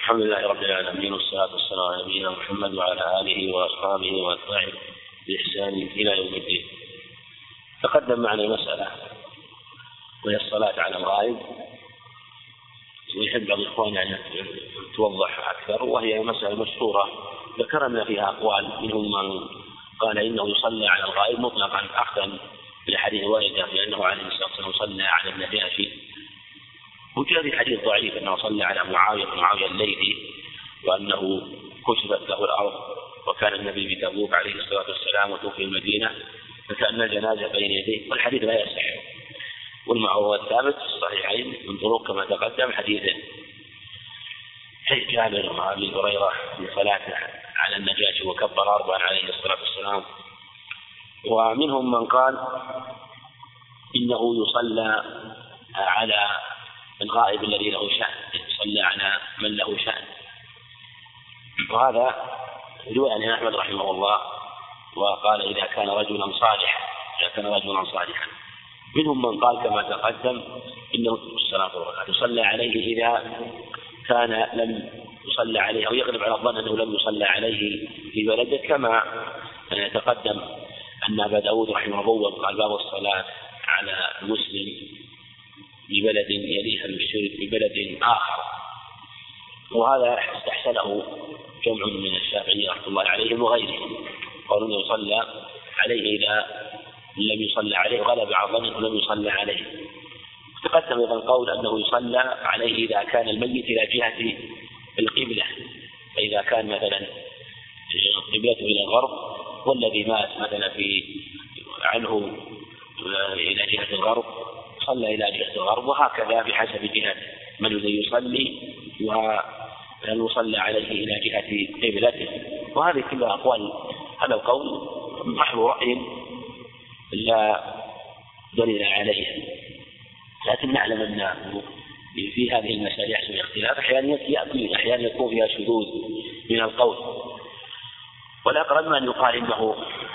الحمد لله رب العالمين، والصلاة والسلام على نبينا محمد وعلى آله وأصحابه وأتباعه بإحسان إلى يوم الدين. تقدم معنا مسألة وهي الصلاة على الغائب، ويحب بعض الإخوان أن توضح أكثر، وهي مسألة مشهورة ذكرنا فيها أقوال، منهم من قال إنه يصلى على الغائب مطلقا أخذا بالحديث واردة بأنه عليه الصلاة والسلام صلى على النجاشي، وجاء في حديث ضعيف أنه صلى على معاوية الليثي وأنه كشفت له الأرض وكان النبي بتبوك عليه الصلاة والسلام وتوفي المدينة فكأن الجنازة بين يديه، والحديث لا يصح. والمعروف الثابت في الصحيحين من طرق كما تقدم حديثين، حديث جابر وأبي هريرة في صلاته على النجاشي وكبر 4 عليه الصلاة والسلام. ومنهم من قال إنه يصلى على الغائب الذي له شأن، يصلى على من له شأن، وهذا رواية عن أحمد رحمه الله، وقال إذا كان رجلا صالحا. منهم من قال كما تقدم إنه يصلى عليه إذا كان لم يصلى عليه أو يغلب على الظن أنه لم يصلى عليه في بلده، كما تقدم أن أبا داود رحمه الله قال باب الصلاة على المسلم ببلد يليها المشرك ببلد آخر، وهذا استحسنه جمع من الشافعي رحمه الله عليهم وغيرهم، قالوا أنه يصلى عليه إذا لم يصلى عليه وغلب على ظن أنه لم يصلى عليه. تقدم أيضا القول أنه يصلى عليه إذا كان الميت إلى جهة القبلة، فإذا كان مثلا قبلته إلى الغرب والذي مات مثلا في عنه إلى جهة الغرب صلى إلى جهة الغرب، وهكذا بحسب جهة من الذي يصلي ويصلى عليه إلى جهة قبلته. وهذه كلها أقوال، هذا القول محو رأي لا دليل عليه، لكن نعلم أن في هذه المسائل يحصل اختلاف، أحيانا يكون فيها شذوذ من القول، والأقرب من يقال إنه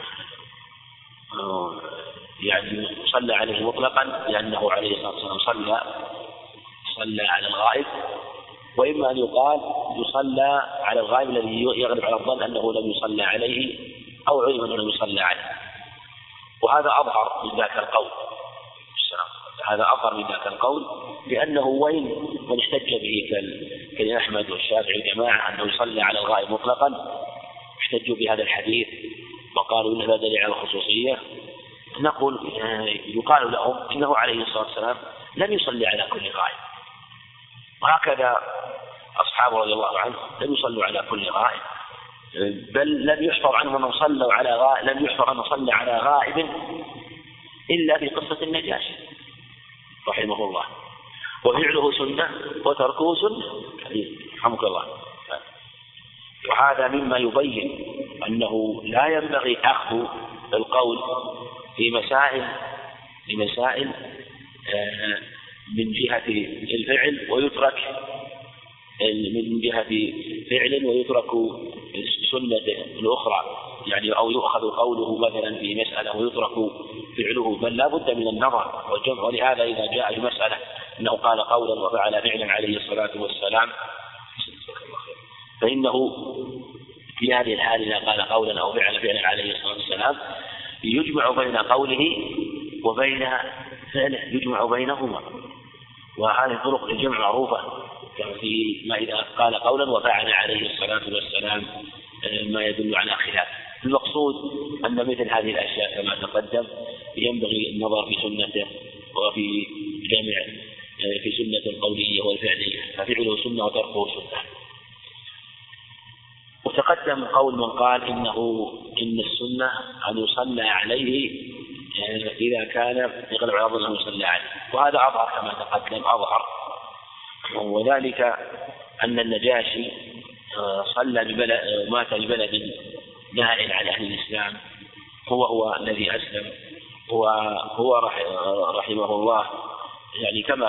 يعني صلى عليه مطلقا لأنه عليه الصلاة والسلام صلى على الغائب، وإما أن يقال يصلى على الغائب الذي يغلب على الظن أنه لم يصلى عليه أو علم أنه لم يصلى عليه، وهذا أظهر من ذاك القول، لأنه وين من احتج به كأحمد والشافعي وجماعة أنه يصلى على الغائب مطلقا احتجوا بهذا الحديث وقالوا إن هذا دليل على الخصوصية، نقول يقال لهم إنه عليه الصلاة والسلام لم يصلي على كل غائب، وهكذا أصحابه رضي الله عنهم لم يصلوا على كل غائب، بل لم يحفظ عنهم أنه صلى على غائب إلا في قصة النجاشي رحمه الله، وفعله سنة وتركه سنة رحمك الله. وهذا مما يبين أنه لا ينبغي أخذ القول في مسائل من جهة الفعل ويترك سنة الأخرى، يعني أو يؤخذ قوله مثلا في مسألة ويترك فعله، بل لا بد من النظر والجمع. ولهذا إذا جاء في مسألة أنه قال قولا وفعل فعلا عليه الصلاة والسلام، فإنه في هذه الحال إذا قال قولا أو فعل فعلا عليه الصلاة والسلام يجمع بين قوله وبين فعله، يجمع بينهما، وهذه طرق الجمع معروفة، في ما إذا قال قولا وفعل عليه الصلاة والسلام ما يدل على خلاف. المقصود أن مثل هذه الأشياء كما تقدم ينبغي النظر في سنته وفي جمع في سنة القولية والفعلية، ففعله سنة وتركه سنة. وتقدم قول من قال إن السنة أن يصلى عليه إذا كان يغلب على ظنه يصلى عليه، وهذا أظهر كما تقدم وذلك أن النجاشي مات ببلد نائل عن أهل الإسلام، هو الذي أسلم، هو رحمه الله، يعني كما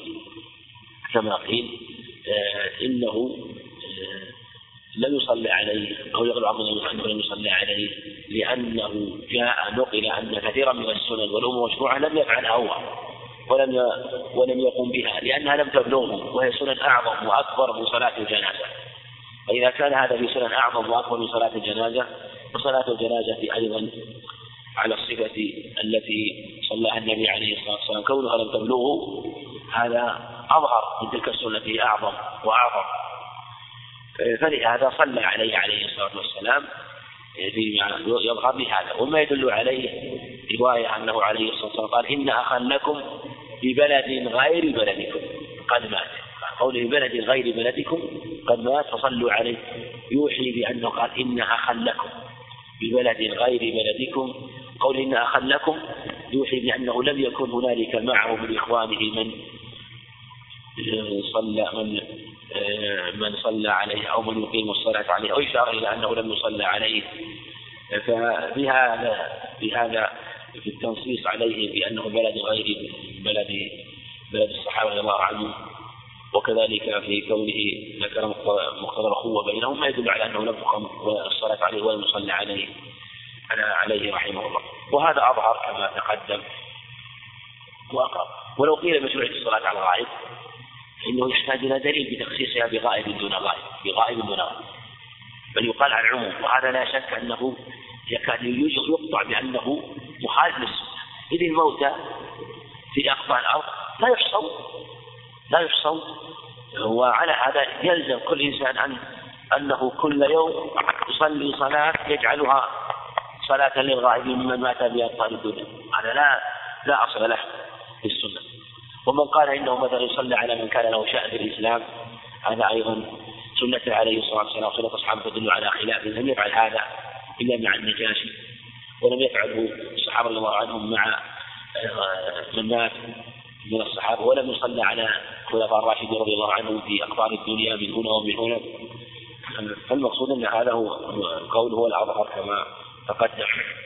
قيل إنه لم يصلى عليه أو يغلب عنه أنه لم يصلى عليه، لأنه نقل أن كثيرا من السنن والأمور المشروعة لم يفعلها هو، ولم يقم بها لأنها لم تبلغه، وهي سنن أعظم وأكبر من صلاة الجنازة. فإذا كان هذا في سنن أعظم وأكبر من صلاة الجنازة، فصلاة الجنازة أيضا على الصفة التي صلىها النبي عليه الصلاة والسلام، كونها لم تبلغه هذا أظهر من تلك السنة أعظم وأعظم، فلهذا صلى عليه الصلاة والسلام يظهر بهذا. وما يدل عليه رواية أنه عليه الصلاة والسلام قال: إن أخا لكم ببلد غير بلدكم قد مات. قوله بلد غير بلدكم قد مات فصلوا عليه، يوحي بأنه قال: إن أخا لكم ببلد غير بلدكم. قول إن أخا لكم يوحي بأنه لم يكن هنالك معه من إخوانه من صلى عليه أو من يقيم الصلاة عليه، أو إشارة إلى أنه لم يصلى عليه. فبهذا في التنصيص عليه بأنه بلد غير بلد الصحابة رضي الله عنهم، وكذلك في كونه ذكر مقتضى الأخوة بينهم، ما يدل على أنه لم يقم الصلاة عليه ولم يصلى عليه رحمه الله. وهذا أظهر كما تقدم وأقرب. ولو قيل مشروعية الصلاة على الغائب إنه يحتاج إلى دليل بتخصيصها بغائب دون غائب، بل يقال على العموم، وهذا لا شك أنه يكاد يقطع بأنه مخالف للسنة، إذ الموتى في أقطار الأرض لا يحصون. وعلى هذا يلزم كل إنسان أنه كل يوم يصلي صلاة يجعلها صلاة للغائب ممن مات بأقطار الدنيا، هذا لا أصل له في السنة. ومن قال إنه مثلا يصلي على من كان له شأن في الإسلام، هذا أيضا سنة عليه الصلاة والسلام وسنة أصحابه تدل على خلافه. لم يفعل هذا إلا مع النجاشي، ولم يفعله الصحابة رضي الله عنهم مع من مات من الصحابة، ولم يصلى على الخلفاء الراشدين رضي الله عنهم في أقطار الدنيا من هنا ومن هنا. فالمقصود أن هذا هو القول هو الأظهر كما تقدم.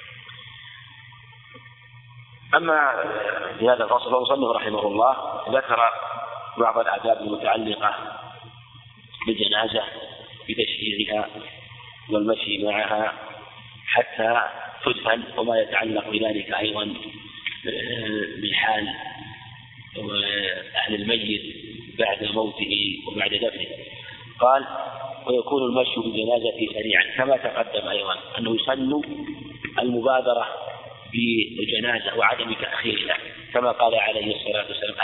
أما في هذا الفصل فالمصنف رحمه الله ذكر بعض الآداب المتعلقة بالجنازة بتشييعها والمشي معها حتى تدفن، وما يتعلق بذلك أيضا بحال أهل الميت بعد موته وبعد دفنه. قال: ويكون المشي بالجنازة سريعا، كما تقدم أيضا أنه يسن المبادرة بالجنازة وعدم تأخيرها، كما قال عليه الصلاة والسلام: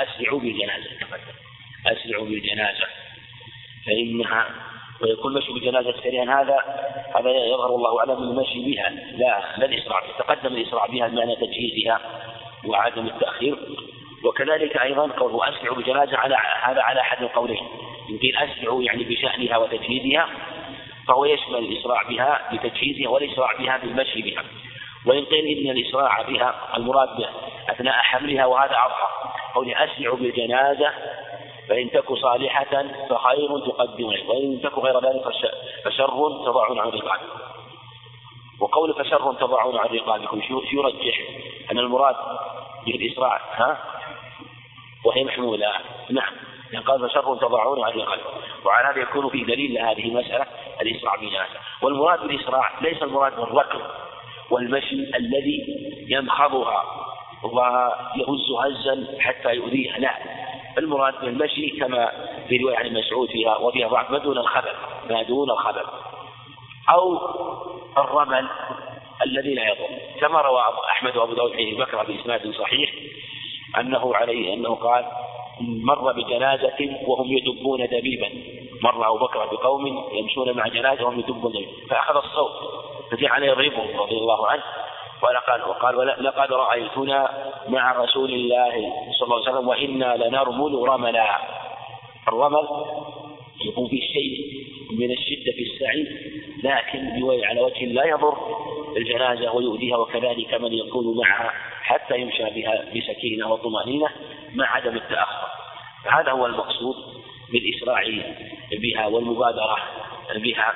أسرعوا بالجنازة فإنها. ويكون المشي بالجنازة سريعا، هذا يظهر الله أعلم من المشي بها، لا الإسراع. تقدم الإسراع بها بمعنى تجهيزها وعدم التأخير. وكذلك أيضا قوله أسرعوا بالجنازة هذا على أحد القولين، يمكن أسرعوا يعني بشأنها وتجهيزها، فهو يشمل الإسراع بها بتجهيزها والإسراع بها بالمشي بها. وإن قيل إن الإسراع بها المراد به أثناء حملها، وهذا أظهر. قوله أسرعوا بالجنازة فإن تك صالحة فخير تقدمون، وإن تك غير ذلك فشر تضعون عن رقابكم. وقول فشر تضعون عن رقابكم يرجح أن المراد بالإسراع وهي محمولة، نعم، يعني قال فشر تضعون عن رقابكم، وعلى هذا يكون في دليل لهذه المسألة الإسراع بالجنازة. والمراد بالإسراع ليس المراد بالركض والمشي الذي ينخضها ويهز هزا حتى يؤذيها، لا، المراد بالمشي كما في رواية عن مسعود وفيها ضعف ما دون الخبل أو الرمل الذي لا يضر، كما روى أحمد وأبو داود عن بكر بإسناد صحيح أنه قال: مر بجنازة وهم يدبون دبيبا. مر أبو بكر بقوم يمشون مع جنازة وهم يدبون دبيبا، فأخذ الصوت فجاء عليه الربو رضي الله عنه وقال: لقد رأيتنا مع رسول الله صلى الله عليه وسلم وإنا لنرمل رملا. الرمل يكون في شيء من الشدة في السعي، لكن بوجه على وجه لا يضر الجنازة ويؤذيها، وكذلك من يكون معها حتى يمشى بها بسكينة وطمأنينة مع عدم التأخر. فهذا هو المقصود بالإسراع بها والمبادرة بها.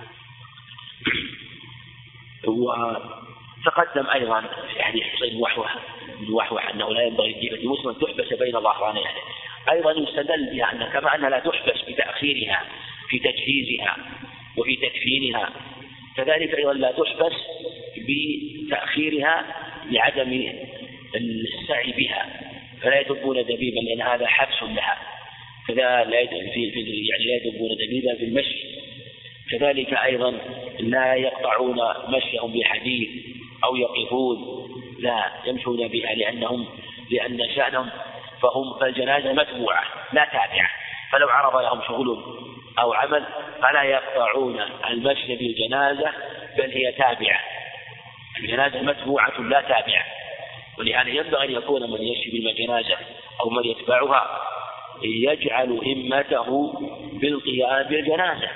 وتقدم أيضا في حديث حسين وحوح أنه لا ينبغي لجيفة مسلم تحبس بين ظهرانيه. أيضا يستدل بها أن كما أنها لا تحبس بتأخيرها في تجهيزها وفي تكفينها، كذلك أيضا لا تحبس بتأخيرها لعدم السعي بها، فلا يدبون دبيبا لأن هذا حبس لها، كذا لا يدبون دبيبا في المشي. كذلك أيضا لا يقطعون مشيهم بحديد أو يقفون، لا يمشون بها لأن شأنهم فالجنازة متبوعة لا تابعة، فلو عرض لهم شغل أو عمل فلا يقطعون المشي بالجنازة بل هي تابعة، الجنازة متبوعة لا تابعة. ولهذا ينبغي أن يكون من يمشي بالجنازة أو من يتبعها يجعل همته بالقيام بالجنازة،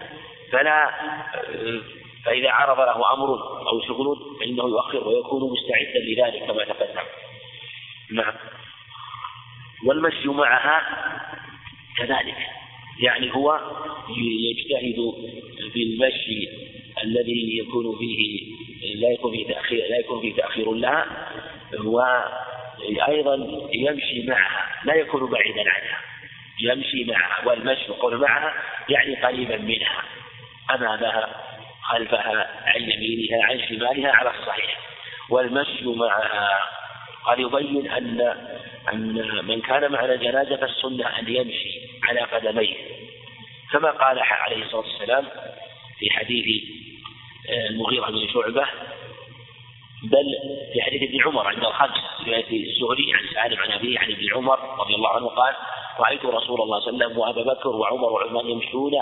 فإذا عرض له أمر أو شغل فإنه يؤخر ويكون مستعدا لذلك كما تقدم. نعم. والمشي معها كذلك، يعني هو يجتهد بالمشي الذي يكون فيه لا يكون فيه تأخير لها، وأيضا يمشي معها لا يكون بعيدا عنها، يمشي معها، والمشي قول معها يعني قريبا منها، أمامها خلفها عن يمينها عن شمالها على الصحيح. والمشي معها قال يبين أن من كان معنا جنازة فالسنة أن يمشي على قدميه، كما قال عليه الصلاة والسلام في حديث المغيرة بن شعبة، بل في حديث ابن عمر عند الخمس في الزهري عن سالم عن أبيه عن ابن عمر رضي الله عنه قال: رأيت رسول الله صلى الله عليه وسلم وأبا بكر وعمر وعثمان يمشون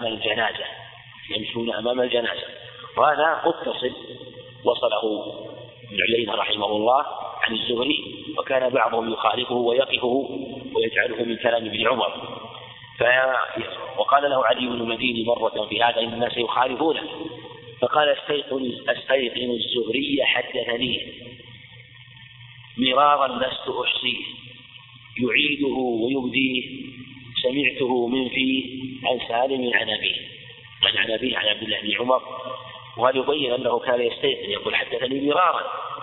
أمام الجنازة. وهذا متصل وصله ابن عيينة رحمه الله عن الزهري، وكان بعضهم يخالفه ويقفه ويجعله من كلام ابن عمر. وقال له علي بن المديني مرة في هذا: إن الناس يخالفونه، فقال: استيقن الزهري حدثني مرارا لست أحصيه يعيده ويبديه، سمعته من فيه عن سالم عن أبيه عن عبد الله بن عمر. وهذا يبين أنه كان يستيقن يقول: حدثني مرارا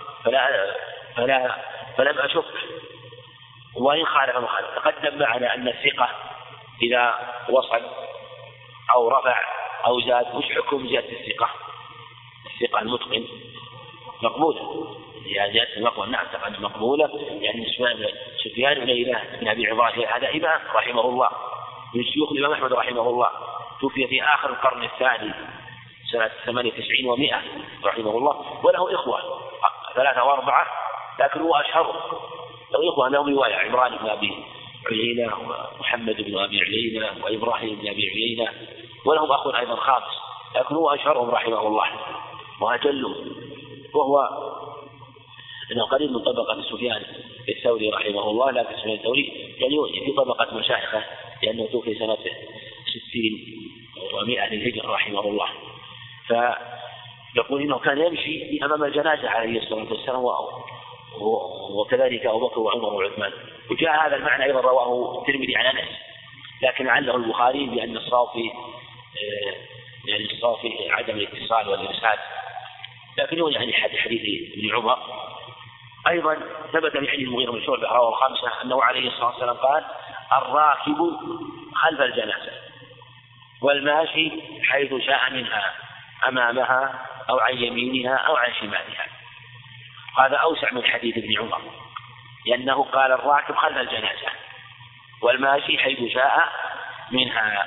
فلم أشك. وإن خالف تقدم معنا أن الثقة إذا وصل أو رفع أو زاد، وش حكم زيادة الثقة المتقن مقبولة، زيادة المقبول نعم تقدم مقبولة، يعني سفيان بن عيينة بن أبي عبادة هذا إمام رحمه الله من شيوخ الإمام أحمد رحمه الله، توفي في آخر القرن الثاني سنة 98 و100 رحمه الله، وله إخوة 3 و4 لكن هو أشهر، له إخوة لهم رواية: عمران بن أبي عيينة ومحمد بن أبي عيينة وإبراهيم بن أبي عيينة، ولهم أخ أيضا خامس لكن هو أشهرهم رحمه الله وأجلهم، وهو إنه قريب من طبقة سفيان الثوري رحمه الله، لكن سفيان الثوري يعني في طبقة مشايخه لأنه توفي سنة 60 و100 للهجرة رحمه الله. فيقول إنه كان يمشي أمام الجنازة عليه الصلاة والسلام، وكذلك أبو بكر وعمر وعثمان. وجاء هذا المعنى أيضا رواه الترمذي عن أنس، لكن عله البخاري بأن الصافي عدم الاتصال والإرسال، لكن هو يعني حديث ابن عمر. أيضا ثبت من حديث المغيرة بن شعبة رواه الخمسة أنه عليه الصلاة والسلام قال: الراكب خلف الجنازة والماشي حيث شاء منها، أمامها أو عن يمينها أو عن شمالها. هذا أوسع من حديث ابن عمر، لأنه قال: الراكب خلف الجنازة والماشي حيث شاء منها.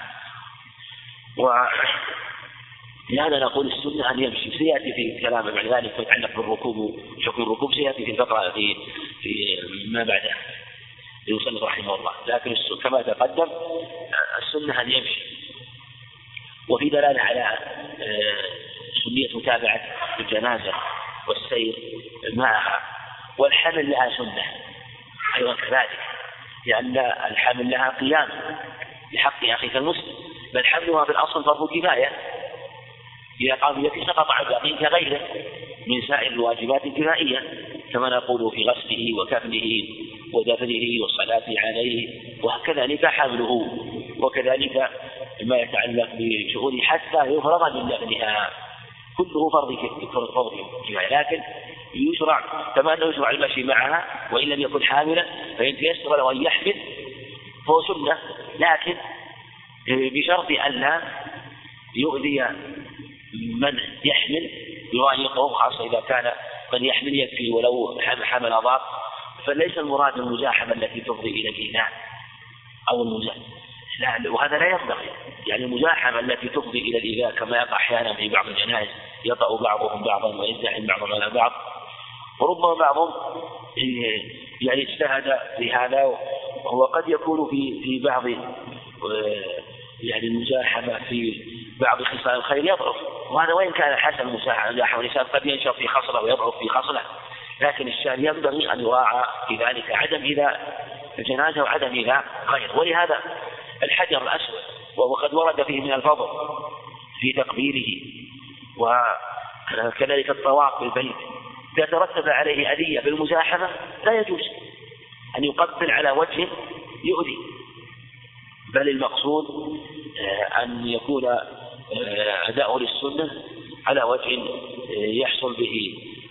ولهذا نقول السنة أن يمشي. سيأتي في كلام بعد ذلك يتعلق بالركوب وحكم الركوب، سيأتي في الفقرة في ما بعده يوصل رحمه الله، لكن كما تقدم السنة أن يمشي. وفي دلالة على سنية متابعة الجنازة والسير معها. والحمل لها سنة أيضا كذلك، لأن الحمل لها قيام بحق أخيك المسلم، بل حملها في الأصل فرض كفاية، إذا قام بيده سقط عن باقيه كغيره من سائر الواجبات الكفائية، كما نقول في غسله وكفنه ودفنه والصلاة عليه، وكذلك حمله، وكذلك ما يتعلق بشؤون حتى يفرغ من دفنها، كله فرض كفاية. لكن يشرع كما أنه يشرع المشي معها وإن لم يكن حاملا، فإن تيسر له أن يحمل فهو سنة، لكن بشرط ألا يؤذي من يحمل يضايقه، خاصة إذا كان من يحمل يكفي ولو حمل ضاق فليس المراد المزاحمة التي تفضي إلى الإيذاء أو المزاحمة، لا، وهذا لا ينبغي. يعني المزاحمة التي تفضي إلى الإيذاء كما يقع أحيانا في بعض الجنائز، يطأ بعضهم بعضا ويزدحم بعضهم على بعض، وربما بعضهم يعني اجتهد في هذا، وهو قد يكون في بعض يعني المزاحمة في بعض خصال الخير يضعف، وهذا وإن كان حسن المزاحمة الإنسان قد ينشر في خصلة ويضعف في خصلة، لكن الشأن ينبغي أن يراعى في ذلك عدم إيذاء الجنازة وعدم إيذاء غيره. ولهذا الحجر الأسود وقد ورد فيه من الفضل في تقبيله، وكذلك الطواف بالبيت إذا ترتب عليه أذية بالمزاحمة لا يجوز أن يقبل على وجه يؤذي، بل المقصود أن يكون أداؤه للسنة على وجه يحصل به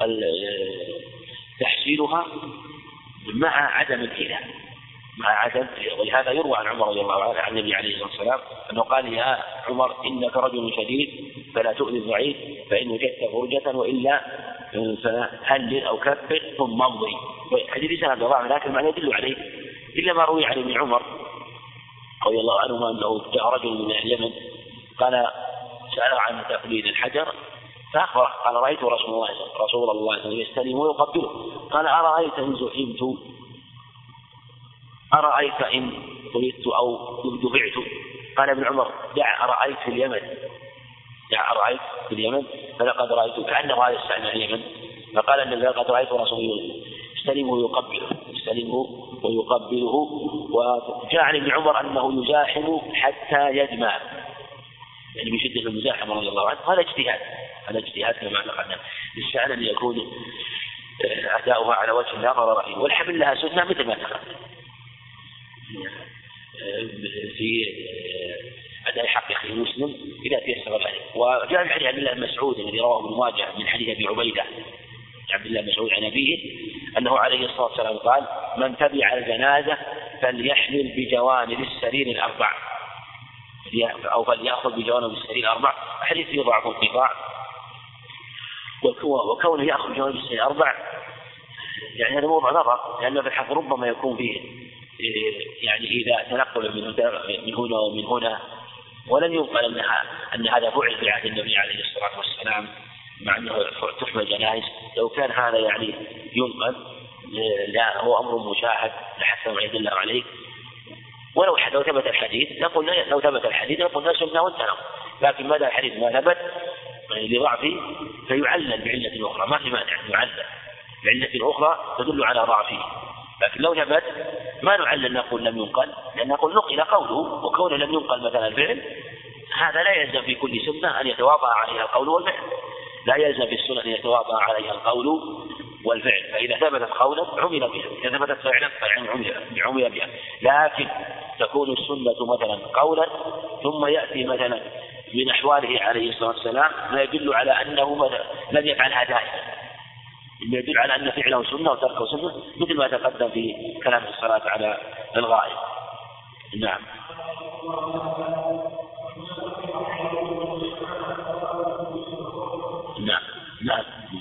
تحصيلها مع عدم الإيذاء، مع عدم. ولهذا يروى عن عمر رضي الله عنه عن النبي عليه الصلاة والسلام أنه قال: يا عمر إنك رجل شديد فلا تؤذي الضعيف، فإن وجدت فرجة وإلا فهلل أو كبر ثم امضي. حديث سند ضعيف لكن ما يدل عليه إلا ما روي عن ابن عمر رضي الله عنه أنه جاء رجل من اليمن قال سأل عن تقليد الحجر فأخبره قال: رأيت رسول الله صلى الله عليه وسلم يستلم ويقبله. قال: أرأيت إن زحمت، أرأيت إن طردت أو دفعت؟ قال ابن عمر: دع أرأيت في اليمن، دع أرأيت في اليمن، فلقد رأيت كأنه هذا يستعمل اليمن. فقال النبي: لقد رأيت رسول الله يستلمه ويقبله، يستلمه ويقبله. وجاء عن ابن عمر أنه يزاحم حتى يجمع، يعني بشدة المزاحمة رضي الله عنه. هذا اجتهاد، هذا اجتهاد كما تقدم، للشأن أن يكون أداؤها على وجه لا ضرر فيه، والحمل لها سنة مثل ما تقدم في أداء حق أخيه مسلم إذا تيسر ذلك. وجاء من حديث عبد الله بن مسعود الذي رواه ابن ماجه من حديث أبي عبيدة عبد الله بن مسعود عن أبيه أنه عليه الصلاة والسلام قال: من تبع الجنازة فليحمل بجوانب السرير الأربع، أو فليأخذ بجوانب السرير الأربع. حديث فيه ضعف انقطاع، وكونه يأخذ بجوانب السرير الأربع يعني هذا موضع نظر، لأنه في الحق ربما يكون فيه يعني إذا تنقل من هنا ومن هنا، ولن ينقل أن هذا فعل في عهد النبي عليه الصلاة والسلام، مع أنه تحمل جنائز. لو كان هذا يعني ينقل لا هو أمر مشاهد لحتى ما يدل عليه. ولو ثبت الحديث نقول لو ثبت الحديث نقول سنة وانتهى، لكن ماذا الحديث ما ثبت لضعفه فيعلل بعلة أخرى، ما في مانع يعلل بعلة أخرى تدل على ضعفه. لكن لو ثبت ما نعلل نقول لم ينقل، لأن نقول نقل قوله، وكونه لم ينقل مثلا الفعل هذا لا يلزم في كل سنة أن يتواطأ عليها القول والفعل، لا يلزم في السنة أن يتواطأ عليها القول والفعل. فإذا ثبتت قولا عمل بها، إذا ثبتت فعلا عمل بها. لكن تكون السنة مثلا قولا ثم يأتي مثلا من أحواله عليه الصلاة والسلام ما يدل على أنه لم يفعلها دائما، اللي يدل على أن فعله سنة وتركه سنة، مثل ما تقدم في كلام الصلاة على الغائب. نعم. نعم. نعم.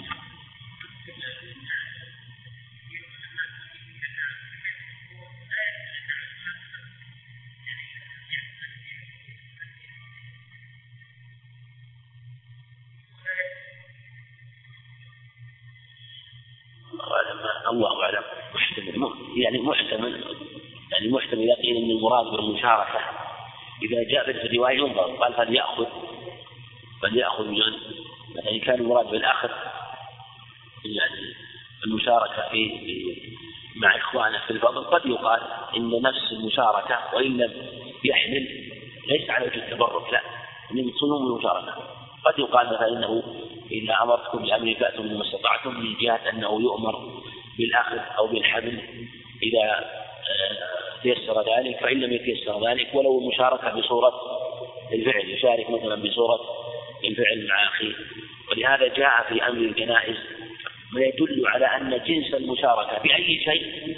الله أعلم، يعني محتمل إذا قيل أن المراد بالمشاركة إذا جاء في الرواية ينظر، قال فليأخذ مثلا كان المراد بالأخذ يعني المشاركة مع إخوانه في الفضل، قد يقال إن نفس المشاركة وإن لم يحمل ليس على وجه التبرك، لا، إن يقصدون المشاركة. قد يقال مثلا إنه إذا أمرتكم بأمر فأتوا مما استطعتم، من جهة أنه يؤمر بالأخذ أو بالحمل إذا تيسر ذلك، فإن لم يتيسر ذلك ولو المشاركة بصورة الفعل، يشارك مثلا بصورة الفعل مع أخيه. ولهذا جاء في أمر الجنائز ما يدل على أن جنس المشاركة بأي شيء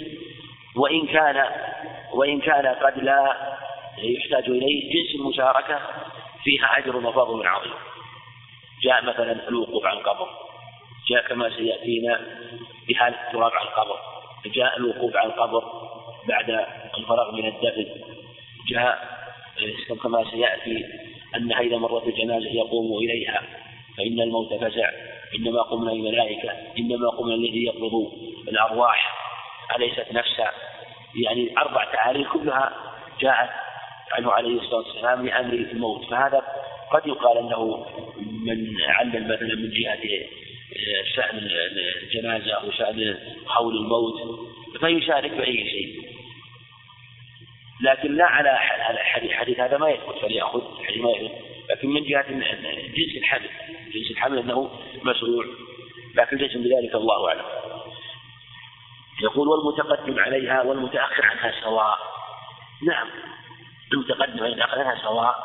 وإن كان قد لا يحتاج إليه، جنس المشاركة فيها أجر وفضل عظيم. جاء مثلا الوقوف على القبر، جاء كما سيأتينا بحال التراب على القبر، جاء الوقوف على القبر بعد الفراغ من الدفن، جاء كما سيأتي أن إذا مرت الجنازة يقوم إليها فإن الموت فزع، إنما قمنا الملائكة، إنما قمنا الذي يقبض الأرواح أليست نفسا. يعني 4 تعاليم كلها جاءت عنه عليه الصلاة والسلام لأمر الموت. فهذا قد يقال أنه من علم مثلا من جهة شأن الجنازة أو شأن حول الموت فيشارك بأي شيء، لكن لا على حديث هذا ما يثبت فليأخذ حديث ما يثبت. لكن من جهة جنس الحمل أنه مشروع، لكن ليس بذلك الله أعلم. يقول والمتقدم عليها والمتأخر عنها سواء. نعم، المتقدم والمتأخر عنها سواء،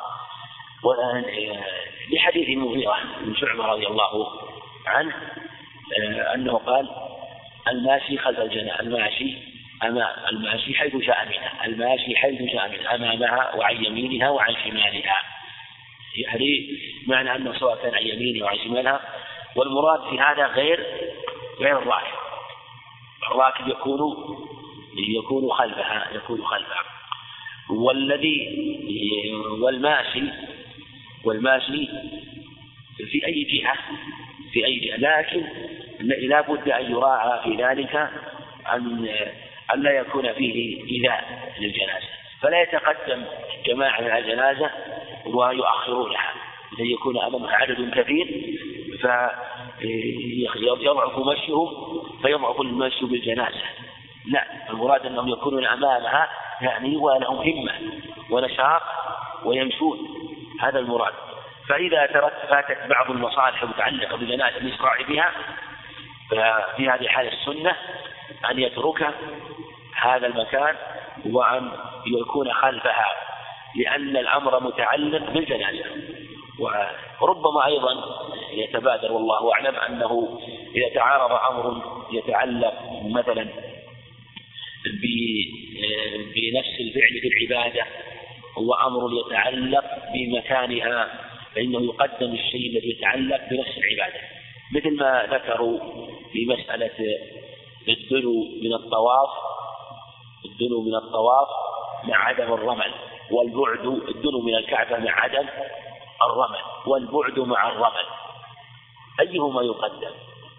لحديث المغيرة بن شعبة رضي الله عنه أنه قال الماشي خلف الجنازة، الماشي حيث شاء منها، الماشي حيث شاء منها أمامها وعن يمينها وعن شمالها. يعني معنى أنه سواء كان عن يمينها وعن شمالها، والمراد في هذا غير الراكب. الراكب يكون خلفها والماشي في أي جهة، لكن لا بد أن يراعى في ذلك أن لا يكون فيه إيذاء للجنازة، فلا يتقدم جماعة من الجنازة ويؤخرونها، لأن يكون أمامها عدد كثير فيضعف مشيهم فيضعف المشي بالجنازة. لا، المراد أنهم يكونون أمامها يعني ولهم همة ونشاط ويمشون، هذا المراد. فإذا فاتت بعض المصالح المتعلقة بالجنازة الإسراع بها، ففي هذه الحالة السنة أن يترك هذا المكان وأن يكون خلفها، لأن الأمر متعلق بالجنازة. وربما أيضا يتبادر والله أعلم أنه إذا تعارض أمر يتعلق مثلا بنفس الفعل في العبادة وأمر يتعلق بمكانها، فإنه يقدم الشيء الذي يتعلق بنفس العبادة، مثل ما ذكروا في مسألة الدنو من الطواف مع عدم الرمل، والبعد الدنو من الكعبة مع عدم الرمل، والبعد مع الرمل، أيهما يقدم؟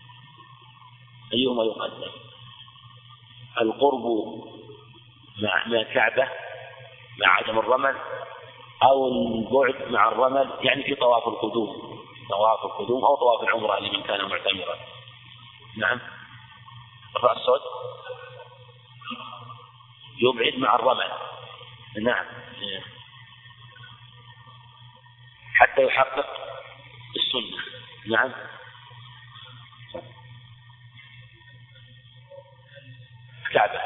القرب مع الكعبة مع عدم الرمل، أو البعد مع الرمل، يعني في طواف القدوم أو طواف العمرة لمن كان معتمرا. نعم، رفع الصوت يبعد مع الرمل، نعم، حتى يحقق السنة. نعم، الكعبة.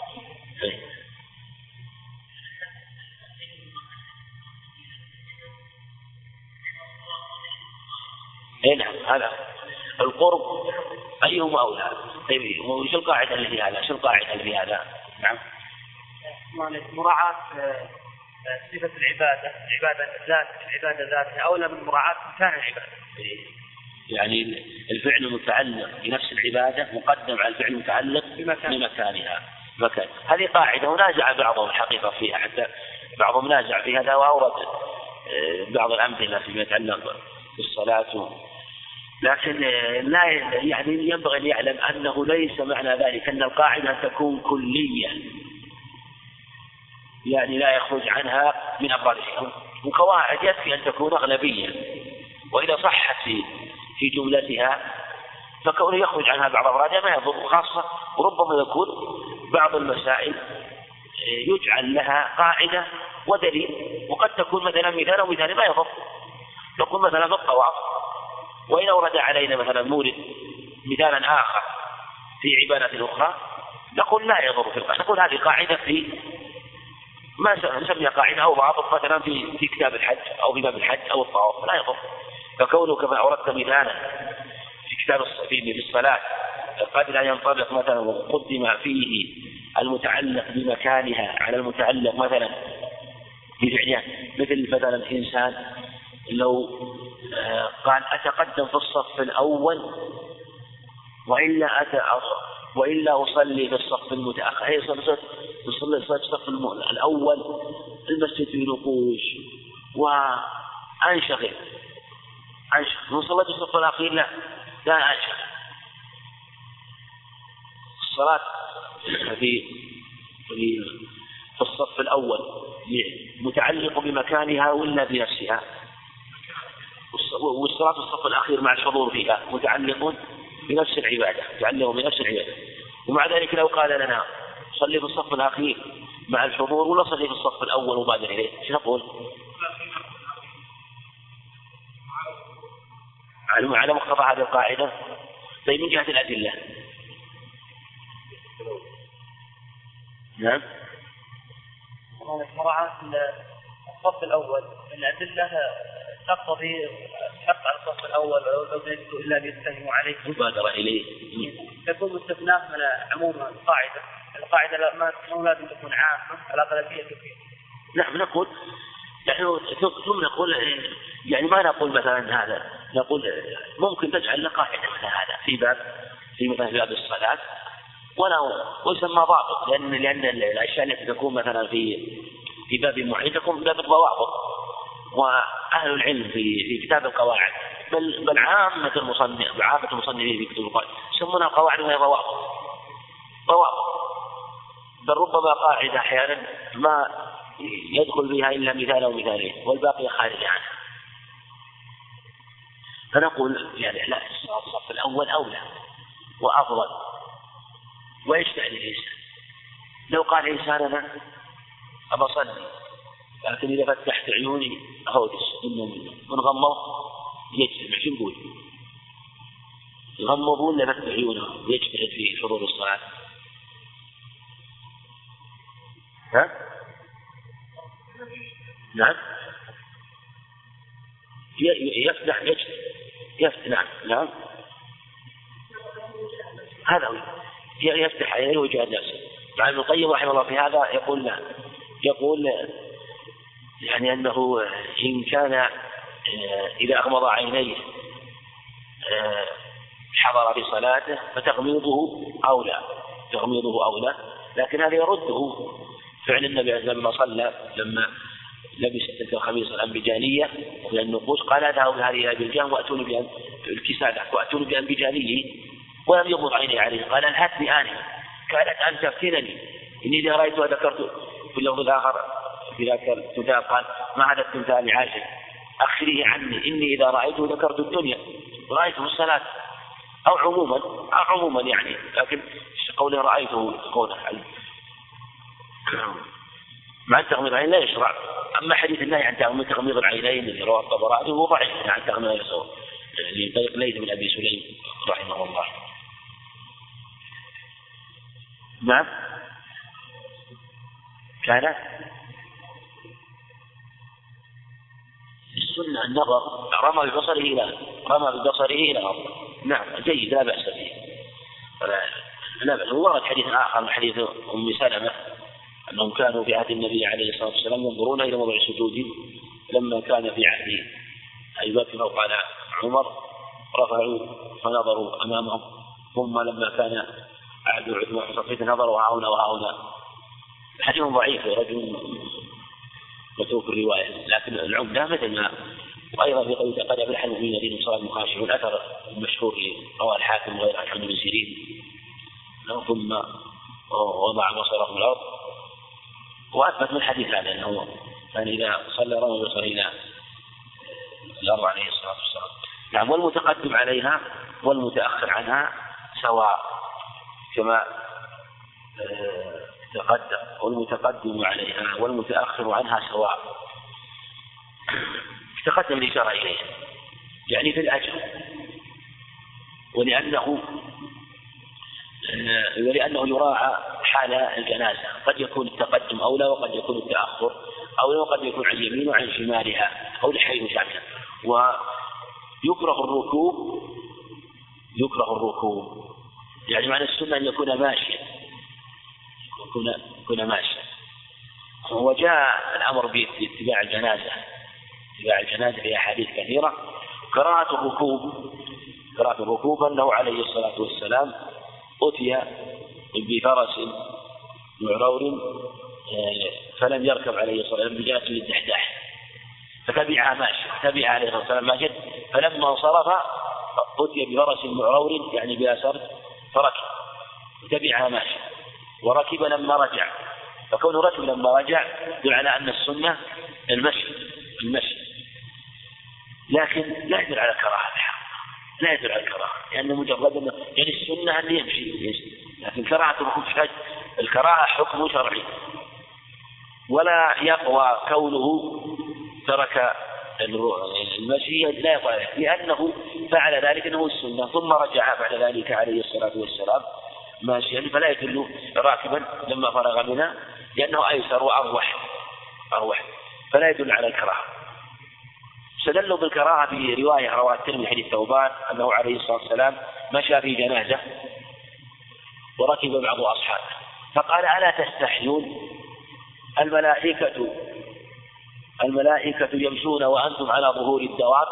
نعم، هذا القرب أيهما أولى؟ طيب، وش القاعدة اللي في هذا؟ نعم، مراعاة صفة العبادة ذاتها أولى من مراعاة مكان العبادة. يعني الفعل المتعلق بنفس العبادة مقدم على الفعل المتعلق بمكانها. هذه قاعدة ونازع بعضهم الحقيقة فيها، حتى بعضهم نازع في هذا وأورد بعض الأمثلة فيما يتعلق بالصلاة، لكن لا يعني ينبغي أن يعلم أنه ليس معنى ذلك أن القاعدة تكون كلية، يعني لا يخرج عنها من أفرادها، وقواعد يكفي أن تكون أغلبية، وإذا صحت في جملتها فكونه يخرج عنها بعض أفرادها ما يضر، خاصة وربما يكون بعض المسائل يجعل لها قاعدة ودليل، وقد تكون مثلا مثال ومثال ما يضر. نقول مثلا الطواف، وإن أورد علينا مثلا مورد مثالا آخر في عبادة أخرى نقول لا يضر في القاعدة، نقول هذه قاعدة في ما نسميها قاعدة أو ضابط مثلا في كتاب الحج أو في باب الحج أو الطواف لا يضر. فكونه كما أوردت مثالا في كتاب في الصلاة قد لا ينطبق مثلا وقدم فيه المتعلق بمكانها على المتعلق مثلا بفعلها، مثل مثلا الإنسان لو قال أتقدم في الصف الأول وإلا وإلا أصلي في الصف المتأخر، أي صلي الصف الأول، المسجد في نقوش وأنشغل. من صليت الصف الأخير لا أنشغل. الصلاة في الصف الأول متعلق بمكانها ولا بنفسها؟ والصلاة في الصف الأخير مع الحضور فيها متعلق بنفس العبادة، ومع ذلك لو قال لنا صلي في الصف الأخير مع الحضور ولا صلي في الصف الأول وبادر إليه، ايش نقول؟ على مقتضى هذه القاعدة. طيب من جهة الأدلة؟ نعم. مراعاة الصف الأول، الأدلة تقتضي الحق على الصف الأول ولو لم إلا بيتهموا عليه مبادرة إليه، تكون مستثناة من عموم القاعدة ما لازم تكون عامة على أغلبية كثير. نعم. نقول ثم نقول يعني ما نقول مثلا هذا، نقول ممكن تجعل قاعدة مثل هذا في باب الصلاة ويسمى ضابط، لأن الأشياء التي تكون مثلا في باب معين تكون في باب الضوابط، وأهل العلم في كتاب القواعد بل عامة المصنفين في كتب القواعد يسمونها قواعد وهي ضوابط، بل ربما قاعدة أحيانا ما يدخل فيها إلا مثال أو مثالين والباقي خارج عنها. فنقول يعني لا، الصف الأول أولى وأفضل. وإيش تعني الإنسان؟ لو قال إنسان أنا أبى أصلي لكن إذا فتحت عيوني أهودس ونغمض يجتمع، شو نقول؟ يغمضون لفتح عيونه ويجتهد في حضور الصلاة. ها؟ نعم. يفتح نعم. هذا هو يفتح عينيه ويجاهد نفسه. مع ابن القيم رحمه الله في هذا يقول يعني أنه إن كان إذا أغمض عينيه حضر بصلاته فتغميضه أولى، لكن هذا يرده فعل النبي عليه الصلاة والسلام لما لبس تلك الخميص الأنبجانية وهي النقوش قال اذهبوا بهذه إلى الأنبجان وأتوني بأنبجانيه ولم يغمض عينيه عليه. قال الهتني آنفا كانت أن تفتنني إني إذا رأيتها ذكرت. في اللفظ الآخر في ذاك الكتاب قال ما هذا التمثال عاجل أخريه عني إني إذا رأيته ذكرت الدنيا ورأيته الصلاة، أو عموما يعني، لكن قوله رأيته قوله مع تغميض العين لا يشرع. أما حديث النهي عن تغميض العينين اللي رواه الطبراني هو ضعيف عن تغميض العين لطريق ليث بن أبي سليم رحمه الله. نعم. كان السنة النظر رمى ببصره إلى الأرض. نعم جيد لا بأس به. لا بأس. ورد حديث آخر من حديث أم سلمة أنهم كانوا في عهد النبي عليه الصلاة والسلام ينظرون إلى موضع السجود لما كان في عهد أبي بكر وقال عمر رفعوا فنظروا أمامهم، ثم لما كان عهد عثمان وصفيت نظروا هاهنا. حديث ضعيف رجل متروك الرواية، لكن العمدة مثل ما وأيضا في قوله قد أفلح المؤمنين الذين صاروا مخاشعون الأثر المشهور رواه الحاكم وغيره عن ابن سيرين ثم وضع بصره في الأرض، وأثبت من الحديث هذا أنه كان إذا صلى رمى بصره إلى الأرض عليه الصلاة والسلام. نعم. والمتقدم عليها والمتأخر عنها سواء كما تقدم، والمتقدم عليها والمتأخر عنها سواء. تقدم الإشارة إليه يعني في الأجر، ولأنه يراعى حال الجنازة، قد يكون التقدم أولى وقد يكون التأخر أولى وقد يكون عن اليمين وعن شمالها أو لحي شاملة. ويكره الركوب يعني معنى السنة أن يكون ماشيا. وجاء الأمر باتباع الجنازة في أحاديث كثيرة. قراءة الركوب أنه عليه الصلاة والسلام أتي بفرس معرور فلم يركب عليه الصلاة والسلام بجالس للدحداح فتبعها ماشي، تبع عليه الصلاة والسلام ماشي، فلما انصرف أتي بفرس معرور يعني بأسر فركب تبعها ماشي وركب لما رجع، فكونه ركب لما رجع يدل على أن السنة المشي، لكن لا يدل على كراهة، لا يدل على الكراهة، لأنه مجرد يعني السنة أن يمشي، لكن الكراهة حكم شرعي، ولا يقوى كونه ترك المشي لا يقوى، لأنه فعل ذلك أنه السنة ثم رجع بعد ذلك عليه الصلاة والسلام ماشيا، فلا يدل راكبا لما فرغ منها لأنه أيسر وأروح فلا يدل على الكراهة. استدلوا بالكراهة في رواية رواه الترمذي حديث ثوبان أنه عليه الصلاة والسلام مشى في جنازة وركب بعض أصحابه فقال ألا تستحيون الملائكة يمشون وأنتم على ظهور الدواب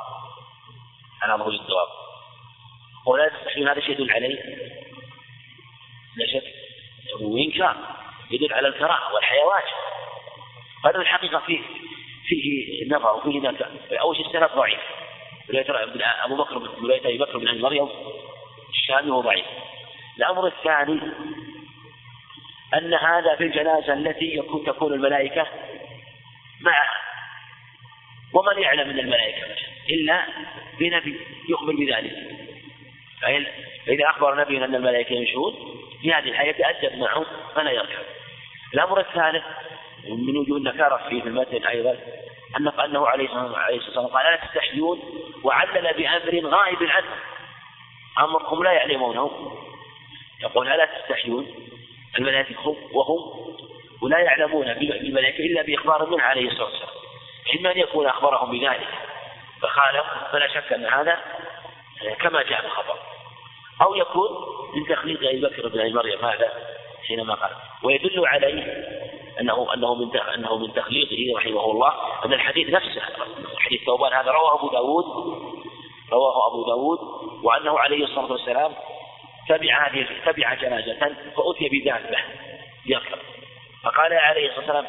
ولا تستحيون، هذا شيء يدل عليه لا شك وإن كان يدل على الكراهة والحيوان، هذا الحقيقة فيه نظر وفيه نكر. أول شيء السند ضعيف، أبو بكر بن أبي مريم الشامي هو ضعيف. الأمر الثاني أن هذا في الجنازة التي تكون الملائكة معها، ومن يعلم من الملائكة إلا بنبي يخبر بذلك، فإذا أخبر نبي أن الملائكة يمشون في هذه الحياة يتأدب معهم فلا يركب. الأمر الثالث من وجوه النكارة في المتن أيضا أنه عليه الصلاة والسلام قال لا تستحيون، وعلل بأمر غائب عنه، أمركم لا يعلمونه، يقول لا تستحيون الملائكة وهم ولا يعلمون بالملائكة إلا بإخبار منه عليه الصلاة والسلام، إما أن يكون أخبرهم بذلك فخالف، فلا شك أن هذا كما جاء الخبر، أو يكون من تخليد أبي بكر بن أبي مريم هذا حينما قال، ويدل عليه أنه من تخليده رحمه الله أن الحديث نفسه حديث ثوبان هذا رواه أبو داود وأنه عليه الصلاة والسلام تبع جنازة فأتي بدابة يركب فقال عليه الصلاة والسلام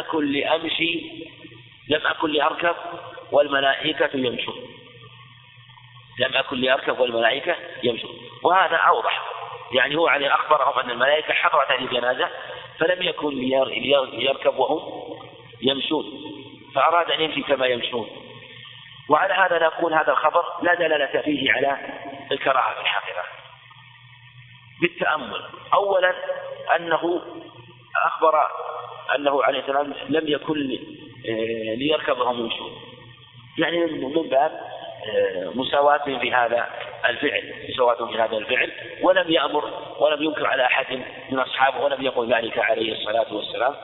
لم أكن لأركب والملائكة يمشون، وهذا أوضح، يعني هو عليه أخبرهم أن الملائكة حضرت هذه الجنازة فلم يكن ليركب وهم يمشون، فأراد أن يمشي كما يمشون. وعلى هذا نقول هذا الخبر لا دلالة فيه على الكراهة في الحقيقة بالتأمل. أولا أنه أخبر أنه عليه السلام لم يكن ليركب وهم يمشون، يعني من باب مساواة في هذا الفعل، ولم يأمر ولم ينكر على أحد من أصحابه ولم يقل ذلك عليه الصلاة والسلام.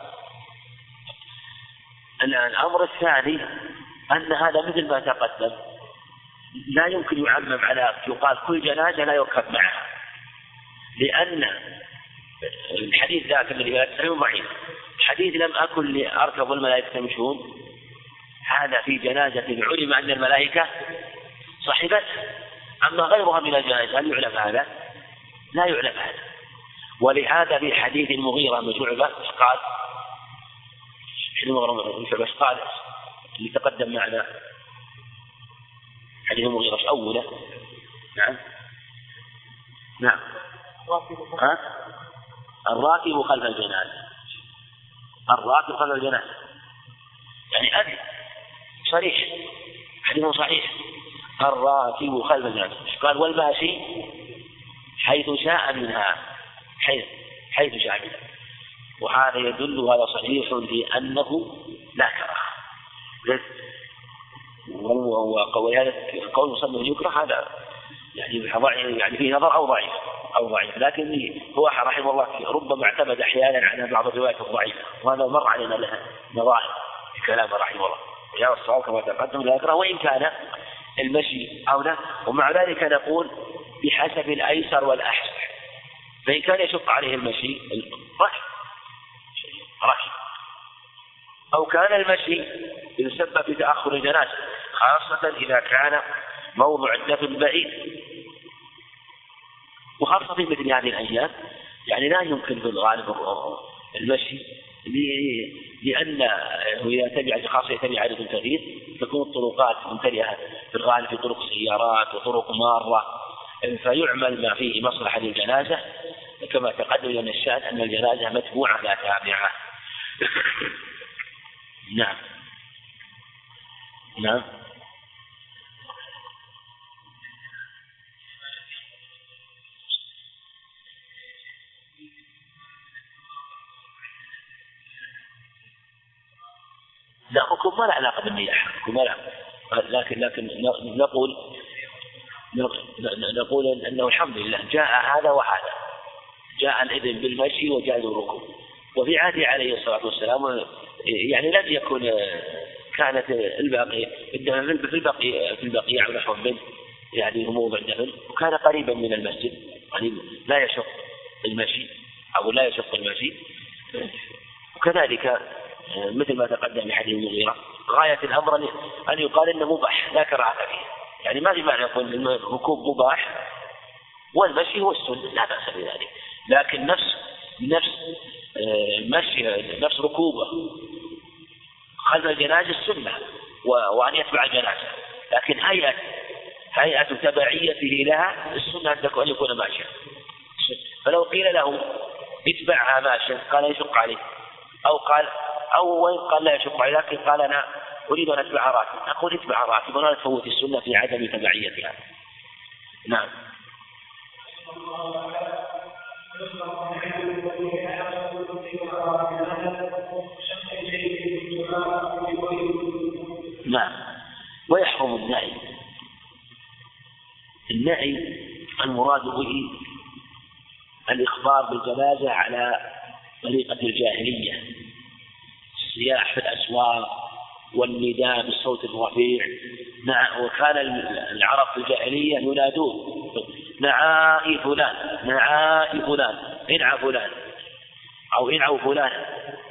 الأمر الثاني أن هذا مثل ما تقدم لا يمكن يعمم على يقال كل جنازة لا يركب معها، لأن الحديث ذاك الذي لا يستحيل ضعيف، حديث لم أكن لأركب والملائكة يمشون هذا في جنازة علم أن الملائكة صحبت، أما غيرها من الجنائز هل يعلم هذا؟ لا يعلم هذا. ولهذا في حديث المغيرة بن شعبة قال اللي تقدم معنا حديث المغيرة أوله نعم الراكب خلف الجنازة يعني أبي صريح، حديث صحيح الراكب خلف الجنازة. قال والماشي حيث شاء منها، وهذا يدل هذا صحيح لأنه لا كراهة، وهذا قول مصنف يكره هذا يعني فيه نظر أو ضعيف، لكن هو رحمه الله ربما اعتمد أحيانا على بعض الروايات الضعيفة، وهذا مر علينا لها نظائر في كلامه رحمه الله، وجاء الصواب كما تقدم لا يكره وإن كان المشي أولى. ومع ذلك نقول بحسب الأيسر والأحسن، فإن كان يشق عليه المشي ركب، أو كان المشي يسبب في تأخر الجنازة خاصة إذا كان موضع الدفن بعيد، وخاصة في مثل هذه الأيام يعني لا يمكن في الغالب المشي لأن إذا تبع خاصة يتبع عدد كثير تكون الطرقات ممتلئة في الغالب في طرق سيارات وطرق مارة، فيعمل ما فيه مصلحة للجنازة كما تقدم لنا الشأن أن الجنازة متبوعة لا تابعة. نعم نعم. لا حكم ما له علاقة بالنياحة، لكن نقول أنه الحمد لله جاء هذا وهذا، جاء الإذن بالمشي وجاء الركوب. وفي عهده عليه الصلاة والسلام يعني لم يكن كانت الباقي في البقيع أو نحو منه يعني موضع دفن، وكان قريبا من المسجد يعني لا يشق المشي أو لا يشق المشي. وكذلك مثل ما تقدم في حديث المغيرة غاية الأمر أن يقال إنه مباح لا كراهة فيه، يعني ما في معنى يقول الركوب مباح والمشي هو السنة لا بأس بذلك، لكن نفس ركوبه خلف الجنازة السنة وأن يتبع الجنازة، لكن هيئة تبعيته لها السنة أن يكون ماشيا. فلو قيل له اتبعها ماشيا قال يشق عليه، أو وين قال لا يشق عليه لكن قال أنا أريد أن أتبع راكب، نقول اتبع راكب ولا تفوت السنة في عدم تبعيتها. نعم. نعم. ويحرم النعي المراد به الإخبار بالجنازة على طريقة الجاهلية، الصياح في الأسواق والنداء بالصوت الرفيع. وكان العرب في الجاهلية ينادون نعاء فلان نعاء فلان انعى فلان أو انعوا فلان،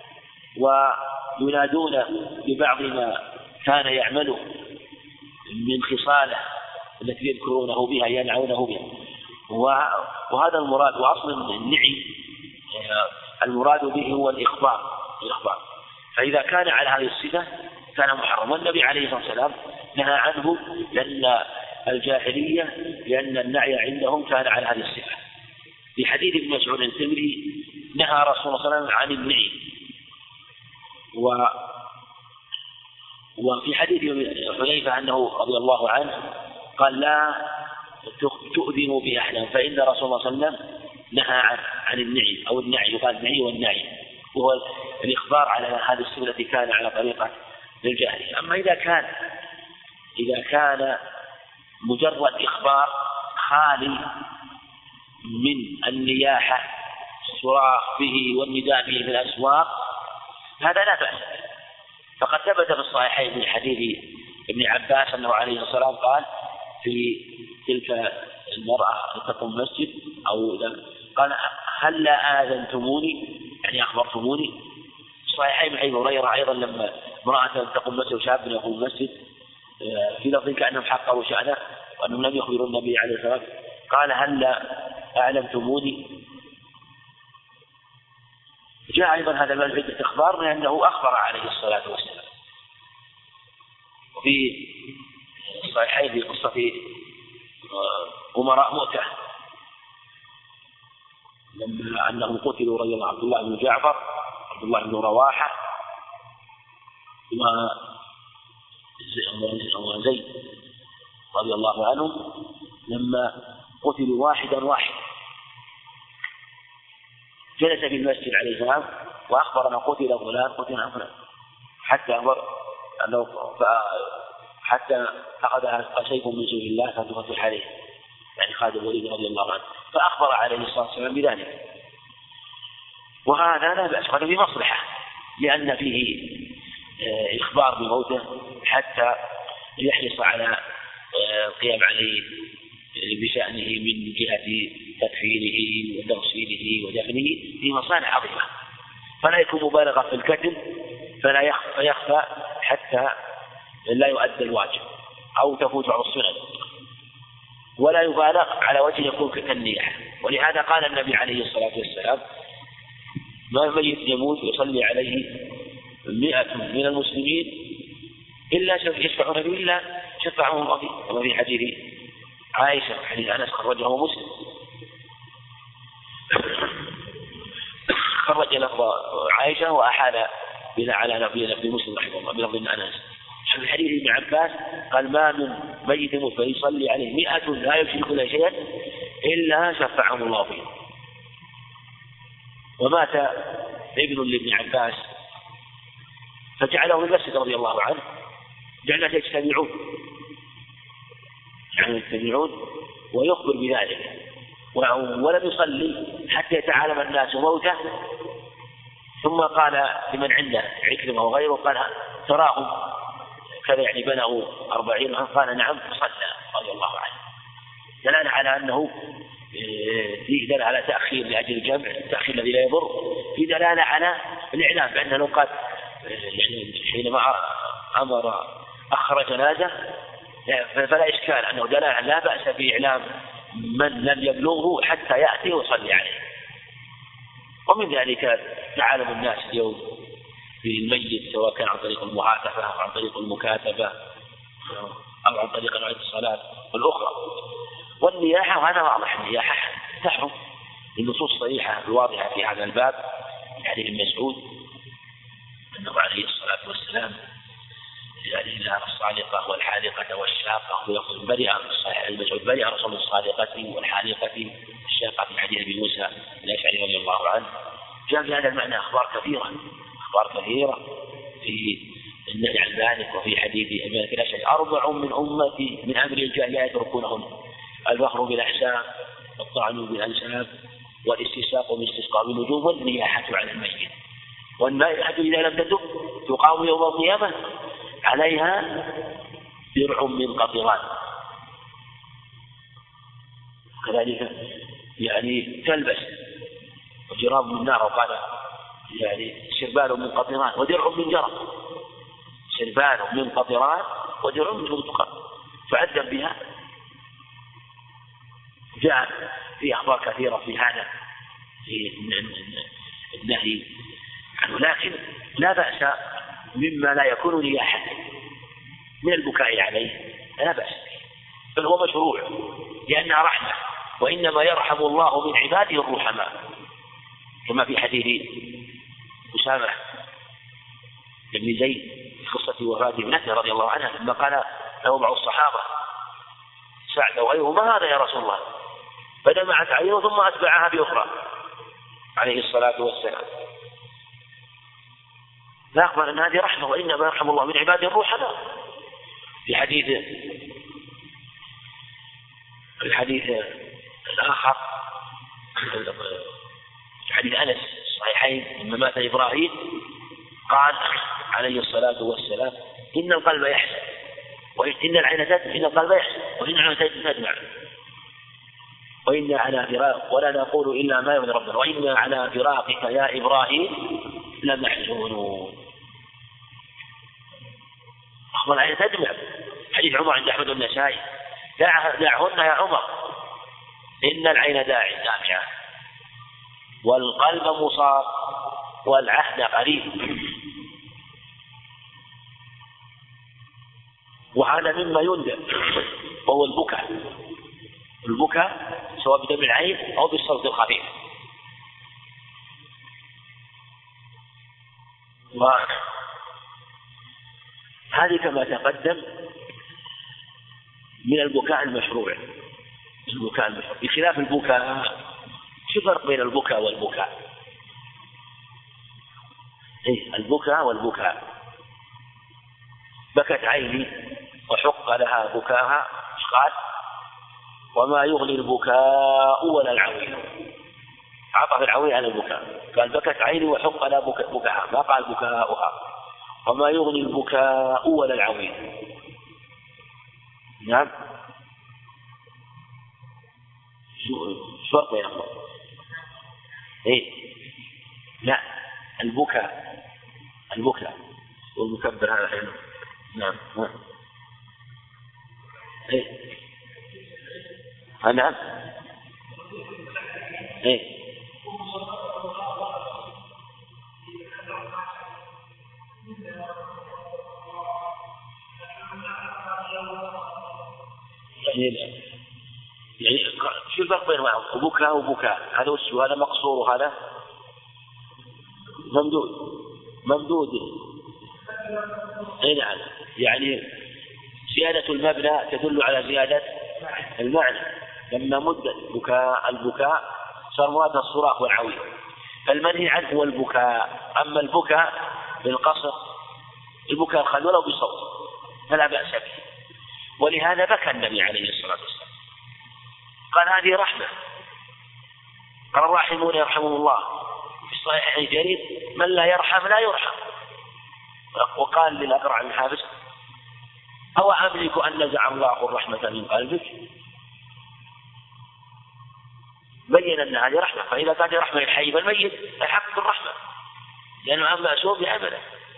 وينادون ببعض ما كان يعمله من خصاله التي يذكرونه بها ينعونه بها. وهذا المراد، وأصل النعي المراد به هو الإخبار. فإذا كان على هذه الصفة كان محرم، والنبي عليه الصلاة والسلام نهى عنه لأن النعي عندهم كان على هذه الصفة. في حديث ابن مسعود التمري نهى رسول الله صلى الله عليه وسلم عن النعي. وفي حديث حذيفة أنه رضي الله عنه قال لا تؤذنوا بأحلام، فإن رسول الله صلى الله عليه وسلم نهى عن النعي أو النعي، يقال النعي والنعي وهو الإخبار على هذه الصفة التي كان على طريقة الجاهلية. أما إذا كان مجرد إخبار خالي من النياحة الصراخ به والنداء به في الأسواق هذا لا بأس. فقد ثبت في الصحيحين من حديث ابن عباس أنه عليه الصلاة والسلام قال في تلك المرأة تقوم المسجد قال هل لا آذنتموني يعني أخبرتموني. صحيحين من حديث هريرة أيضا لما امرأة تقوم المسجد وشاب يقوم المسجد في لفظ كأنهم حقروا شأنه وأنهم لم يخبروا النبي عليه الصلاة والسلام قال هل لا أعلمتموني. جاء أيضا هذا من عدة أخبار لأنه أخبر عليه الصلاة والسلام. وفي الصحيحين في قصة أمراء مؤتة لما أنهم قتلوا رضي الله عبد الله بن جعفر عبد الله بن رواحة وزيد رضي الله عنهم لما قتلوا واحدا جلس في المسجد عليه السلام وأخبر أنه قتل فلان حتى أخذ سيف من سيف الله فتفتح عليه يعني خالد الوليد رضي الله عنه، فأخبر عليه الصلاة والسلام بذلك. وهذا لا بأس، هذا في مصلحة لأن فيه إخبار بموته حتى يحرص على القيام عليه بشأنه من جهة تكفيره وتغسيله ودفنه في مصالح عظيمة، فلا يكون مبالغة في الكتم فلا يخفى حتى لا يؤدى الواجب أو تفوت على السنن، ولا يبالغ على وجه يكون كالنياحة. ولهذا قال النبي عليه الصلاة والسلام: ما ميت يموت يصلي عليه 100 من المسلمين إلا يشفعون فيه إلا شفعهم الله فيه، كما في حديث عائشة حديث أنس خرجه مسلم، خرج لفظ عائشة وأحال بنا على لفظ مسلم رحمه الله بلفظ أنس. في حديث ابن عباس قال: ما من ميت يموت فيصلي عليه 100 لا يشرك له شيئا إلا شفعهم الله فيه. ومات ابن لابن عباس فجعله في المسجد رضي الله عنه، جعلنا يجتمعون ويخبر بذلك، ولم يصلي حتى يتعالم الناس موته. ثم قال لمن عنده عكرمة وغيره قال: تراهم كذا يعني بنوا 40، قال: نعم، فصلى رضي الله عنه. دلالة على أنه في دلالة على تأخير لأجل الجمع، التأخير الذي لا يضر، في دلالة على الإعلام بأنه لو قال يعني حينما أخر جنازة فلا إشكال، أنه دلالة لا بأس بإعلام من لم يبلغه حتى يأتي ويصلي عليه. ومن ذلك تعالم الناس اليوم بالميت، سواء كان عن طريق المهاتفة أو عن طريق المكاتبة أو عن طريق الاتصالات الأخرى. والنياحة، وهذا واضح، النياحة تحرم النصوص الصريحة الواضحة في هذا الباب، حديث ابن مسعود أنه عليه الصلاة والسلام إلى الصادقة والحالقة والشاقة ويقول: برئ المسعود برئ رسول الصادقة والحالقة الشاقة في حديث أبي موسى الأشعري رضي الله عنه. جاء في هذا المعنى أخبار كثيرة في النهي عن ذلك. وفي حديث أبي موسى الأشعري: 4 من أمتي من أمر الجاهلية يتركونهن: الفخر بالأحساب، والطعن بالأنساب، والاستساق باستسقاء بالنجوم، والنياحة على الميت. والنائحة إذا لم تتب تقام يوم القيامة عليها درع من قطران. كذلك يعني تلبس وجراب من نار، وقال يعني سربال من قطران ودرع من جرب، سربال من قطران ودرع من برتقال، فعذب بها. جاء في أخبار كثيرة في هذا في النهي عنه، لكن لا بأس مما لا يكون نياحة من البكاء عليه، لا بأس، بل هو مشروع لأنها رحمة، وإنما يرحم الله من عباده الرحماء، كما في حديث أسامة بن زيد في قصة وفاة ابنته رضي الله عنها، لما قال له بعض الصحابة سعد وغيره: ما هذا يا رسول الله؟ فدمعت عينه ثم أتبعها بأخرى عليه الصلاة والسلام. لا أخبر أن هذه رحمة، وإنما يرحم الله من عباده الرحماء. في الحديث الآخر في حديث أنس الصحيحين لما مات إبراهيم قال عليه الصلاة والسلام: إن القلب يحزن، وإن العين تدمع، إن القلب يحزن وإن العين تدمع، وإنا على فراق ولا نقول إلا ما يرضي ربنا، وإنا على فراقك يا إبراهيم لمحزونون. أخبر العين تدمع. حديث عمر عند أحمد النسائي: دعهن يا عمر إن العين دامعة والقلب مصاب والعهد قريب. وهذا مما يندب وهو البكاء سواء بدمع العين أو بالصوت الخفيف. وهذه كما تقدم من البكاء المشروع، بخلاف البكاء. شو الفرق بين البكاء والبكاء؟ البكاء والبكاء: بكت عيني وحق لها بكاها، قال: وما يغني البكاء ولا العويل. عطف العويل على البكاء، قال: بكت عيني وحق لها بكاها، ما قال بكاؤها. وما يغني البكاء ولا العويل. نعم، شو الفرق بينهما؟ لا، البكاء والمكبر هذا حلو. نعم. نعم. إيه؟ يعني شو الفرق بين بكاء وبكاء؟ هذا وش هذا مقصور وهذا ممدود. أي نعم، يعني زيادة المبنى تدل على زيادة المعنى. لما مد البكاء صار مراد الصراخ والعويل، فالمنهي عنه هو البكاء. أما البكاء بالقصر، البكاء الخل ولو بصوت فلا بأس به. ولهذا بكى النبي عليه الصلاة والسلام، قال هذه رحمة. قال الراحمون يرحمهم الله في الصحيح الجريد من لا يرحم لا يرحم. وقال للأقرع بن حابس أو أملك أن نزع الله الرحمة من قلبك؟ بين أن هذه رحمة، فإذا كانت رحمة الحي فالميت الحق بالرحمة لأنه أما أسوء بعمله.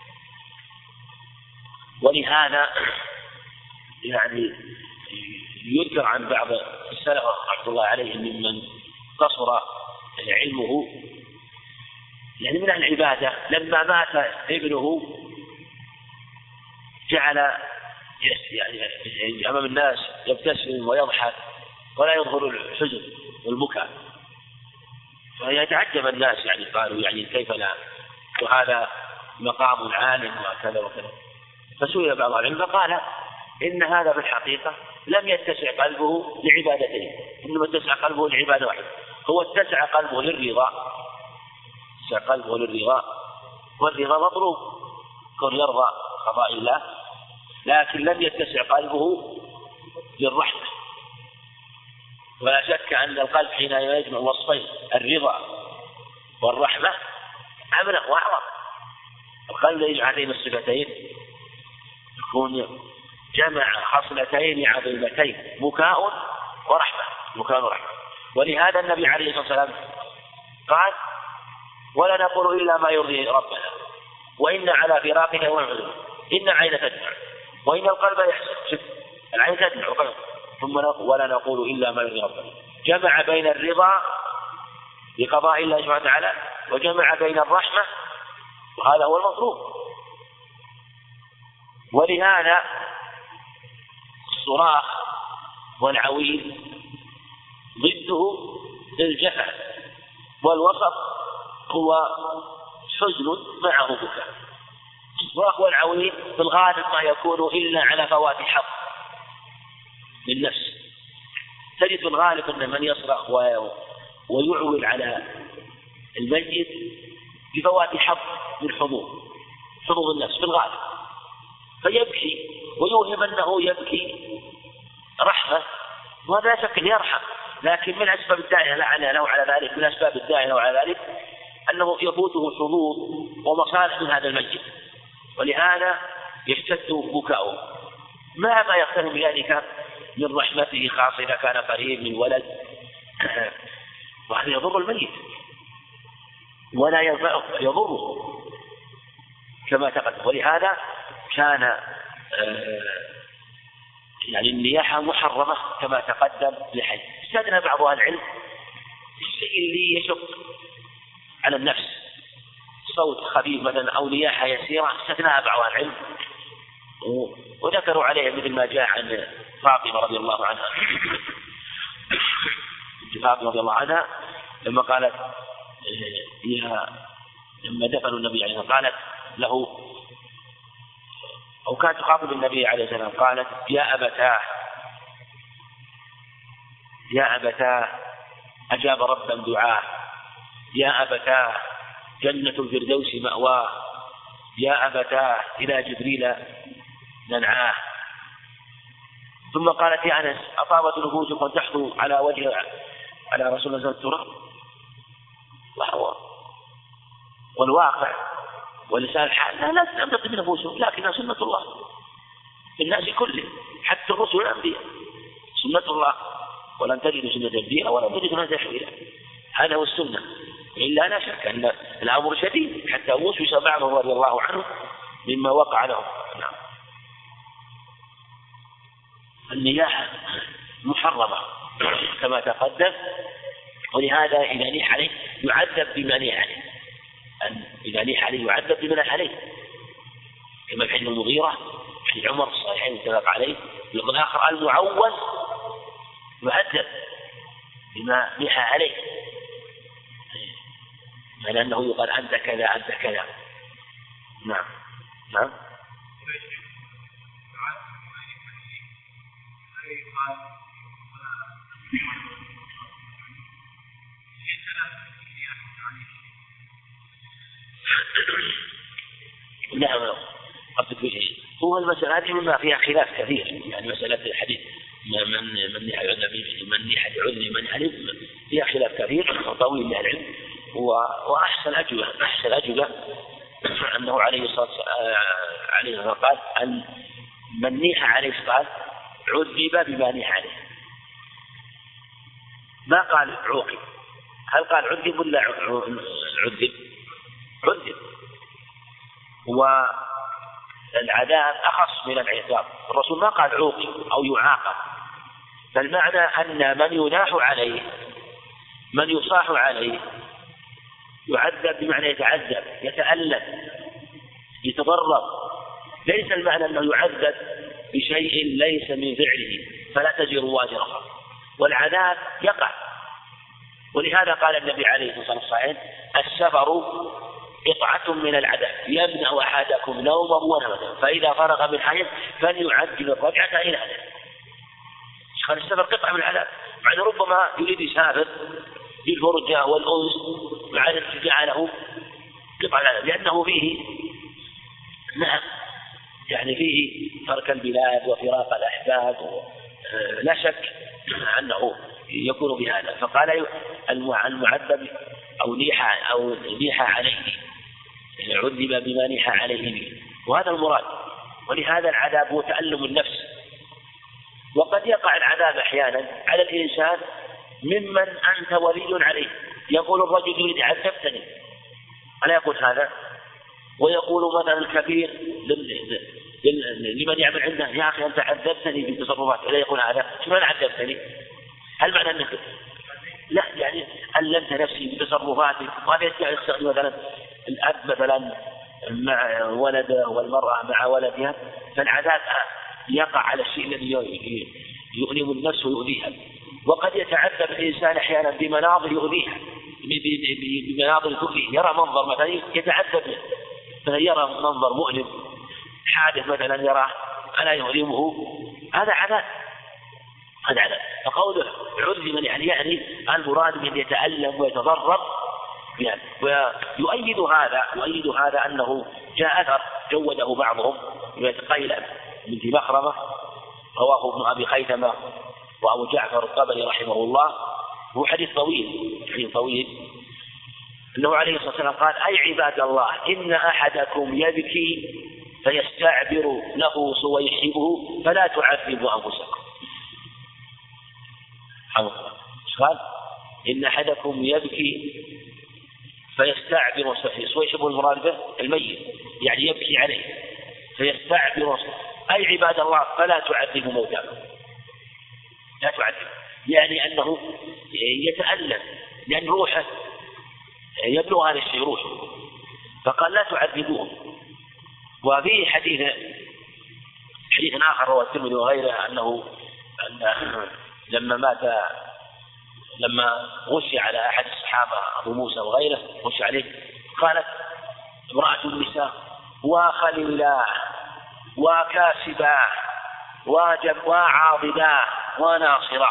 ولهذا يعني يذكر عن بعض السلف رحمة الله عليهم ممن قصر علمه يعني من العبادة، لما مات ابنه جعل يعني أمام الناس يبتسم ويضحك ولا يظهر الحزن والبكاء، فيتعجب الناس يعني قالوا يعني كيف لا، وهذا مقام عالم وكذا وكذا. فسئل بعض العلم فقال إن هذا في الحقيقة لم يتسع قلبه لعبادتين، إنما اتسع قلبه لعبادة واحدة. هو اتسع قلبه للرضا، اتسع قلبه للرضا، والرضا مطلوب كون يرضى قضاء الله، لكن لم يتسع قلبه للرحمة. ولا شك أن القلب حين يجمع وصفين الرضا والرحمة عمل وأعظم. القلب يجمع هذين الصفتين يكون جمع خصلتين عظيمتين بكاء ورحمة، بكاء ورحمة. ولهذا النبي عليه الصلاة والسلام قال ولا نقول إلا ما يرضي ربنا وإن على فراقه ونعذر، إن عين تدمع وإن القلب يحزن. العين تدمع وقلب، ثم ولا نقول إلا ما يرضي ربنا. جمع بين الرضا بقضاء الله سبحانه وتعالى وجمع بين الرحمة، وهذا هو المطلوب. ولهذا الصراخ والعويل ضده الجفا، والوسط هو حزن معه بكاء. الصراخ والعويل في الغالب ما يكون إلا على فوات حظ للنفس. تجد في الغالب أن من يصرخ ويعول على الميت بفوات حظ من حظوظ النفس في الغالب، فيبكي ويوهم أنه يبكي رحمة، وهذا لا شك أن يرحم، لكن من أسباب الداعية له على ذلك، من أسباب الداعية له على ذلك أنه يفوته حظوظ ومصالح من هذا الميت، ولهذا يشتد بكاؤه ما يقترن بذلك من رحمته، خاصة إذا كان قريب من ولد، وهذا يضر الميت ولا ينفعه، يضره كما تقدم. ولهذا كان يعني النياحة محرمة كما تقدم لحي. استدنى بعض أهل العلم الشيء اللي يشق على النفس، صوت خفيف مثلا أو نياحة يسيرة، استثناها بعض أهل العلم وذكروا عليه مثل ما جاء عن فاطمة رضي الله عنها. فاطمة رضي الله عنها لما قالت لما دفنوا النبي عليه الصلاة والسلام قالت له، أو كانت تخاطب النبي عليه الصلاة والسلام قالت يا أبتاه أجاب ربا دعاه، يا أبتاه جنة الفردوس مأواه، يا أبتاه إلى جبريل ننعاه. ثم قالت يا أنس أطابت نفوسكم تحثوا على وجه على رسول الله التراب. والواقع ولسان الحال لا تنبت من نفوسهم، لكنها سنة الله في الناس كله، حتى الرسل والأنبياء سنة الله، ولن تجد سنة جديدة ولن تجد سنة تحويلا. هذا هو السنة، إلا لا شك أن الأمر شديد حتى وسوس بعضهم رضي الله عنه مما وقع لهم. نعم. النياحة محرمة كما تقدم، ولهذا إذا نيح عليه يعذب بما نيح عليه، إذا نيح عليه يعذب بما نيح عليه، كما في حديث المغيرة في عمر الصحيحين اتفق عليه. اللفظ الآخر المعول يعذب بما نيح عليه، لأنه يقال أنت كذا أنت كذا. نعم نعم. نعم قصد به هو المسألة هذه مما فيها خلاف كثير، يعني مسألة الحديث من نيح العذر من علم فيها خلاف كثير طويل للعلم. وأحسن أجوبة أنه عليه الصلاة والسلام قال أن من نيح عليه قال عذب بما نيح عليه، ما قال عوقب. هل قال عذب ولا عذب؟ عذب، والعذاب أخص من العقاب. الرسول ما قال عوقب أو يعاقب، فالمعنى أن من يناح عليه من يصاح عليه يعذب بمعنى يتعذب يتألم يتضرر، ليس المعنى أنه يعذب بشيء ليس من فعله فلا تزر وازرة، والعذاب يقع. ولهذا قال النبي عليه الصلاة والسلام السفر قطعة من العذاب يمنع أحدكم نومه ونومه فإذا فرغ من حيث فليعجل الرجعة إلى أهله. قال السفر قطعة من العذاب، مع أنه ربما يريد يسافر بالفرجة والأنس مع أن جعله قطعة من العذاب، لأنه فيه نعم يعني فيه ترك البلاد وفراق الأحباب، لا شك أنه يكون بهذا. فقال المعذب أو نيح عليه عذب بما نيح عليه به، وهذا المراد. ولهذا العذاب هو تألم النفس، وقد يقع العذاب أحيانا على الإنسان ممن أنت ولي عليه. يقول الرجل يريد عذبتني، ألا يقول هذا؟ ويقول مثلا الكبير لمن يعمل عنده يا أخي أنت عذبتني بالتصرفات، ألا يقول هذا؟ شلون عذبتني؟ هل معنى أنك لا يعني ألمت نفسي بتصرفاتي؟ وهذا يستخدم مثلا الأب مثلا مع ولده والمرأة مع ولدها، فالعذاب يقع على الشيء الذي يؤلم النفس ويؤذيها. وقد يتعذب الإنسان أحيانا بمناظر يؤذيها، بمناظر تؤذيه، يرى منظر مثلا يتعذب منه، مثلا يرى منظر مؤلم حادث مثلا يراه ألا يؤلمه، هذا عذاب. فقوله عذب يعني المراد من يتألم ويتضرر يعني. ويؤيد هذا أنه جاء أثر جوده بعضهم قيل من ذي مخرمة رواه ابن أبي خيثمة وأبو جعفر الطبري رحمه الله، هو حديث طويل أنه عليه الصلاة والسلام قال أي عباد الله إن أحدكم يبكي فيستعبر له صويحبه فلا تعذبوا أنفسكم. قال إن أحدكم يبكي فيستعبر صويحبه المراد به الميت، يعني يبكي عليه فيستعبر. أي عباد الله فلا تعذبوا موتاكم، لا تعذب، يعني أنه يتألم لأن روحه يبلغ هذا الشيء روحه، فقال لا تعذبوهم. وفي حديث آخر رواه الترمذي وغيره أن لما غشي على أحد الصحابة أبو موسى وغيره غشي عليه، قالت امرأة النساء وخليلا وكاسبا وعاضدا وناصرا،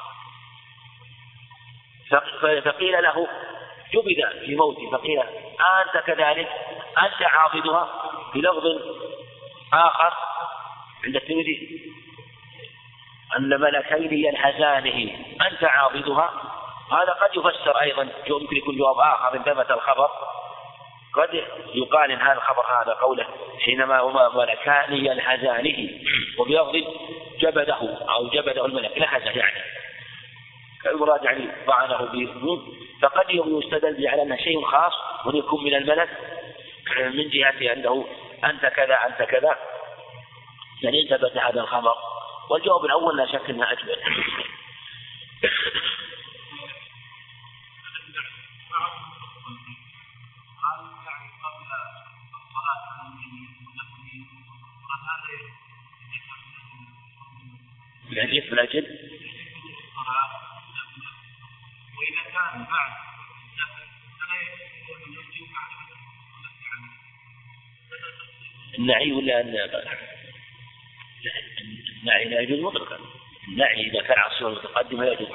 فقيل له جبد في موته، فقيل أنت كذلك أنت عاضدها. في لفظ آخر عند الترمذي أن ملكين ينهزانه أنت عاضدها. هذا قد يفسر أيضا، يمكن يكون جواب آخر إن ثبت الخبر، قد يقال إن هذا الخبر هذا قوله حينما هما ملكان ينهزانه، وبلفظ جبده أو جبده الملك نهزه يعني المراد يعني ضعنه به. فقد يستدل على أنه شيء خاص ويكون من الملك من جهة أنه أنت كذا أنت كذا، يعني ثبت هذا الخبر. والجواب الأول لا شك أنها أجمل. يحلف من أجل وإذا كان بعد النعي ولا النعي لا يجوز مطلقا. النعي إذا كان على الصورة المتقدمة لا يجوز.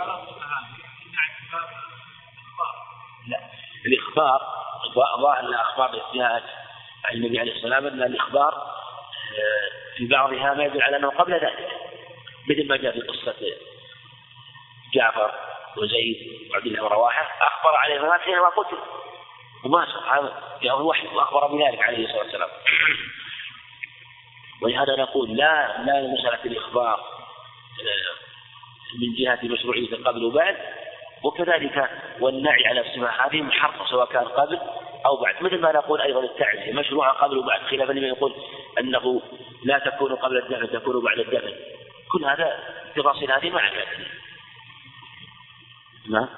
لا، الإخبار ظاهر الأخبار التي جاءت عن النبي عليه الصلاة والسلام أن الإخبار في بعضها ما يدل على أنه قبل ذلك، مثل ما جاء في قصة جعفر وزيد وعبد الله ورواحة أخبر عليه ما حينما قتل وما هذا جاء الوحي وأخبر بذلك عليه الصلاة والسلام. ولهذا نقول لا مسألة الإخبار من جهة مشروعية قبل وبعد، وكذلك والنعي على الصفة هذه محرم سواء كان قبل أو بعد، مثل ما نقول أيضا التعزية مشروعة قبل وبعد، خلافا لمن يقول أنه لا تكون قبل الدفن تكون بعد الدفن. كل هذا تفاصيل هذه ما عندنا. نعم.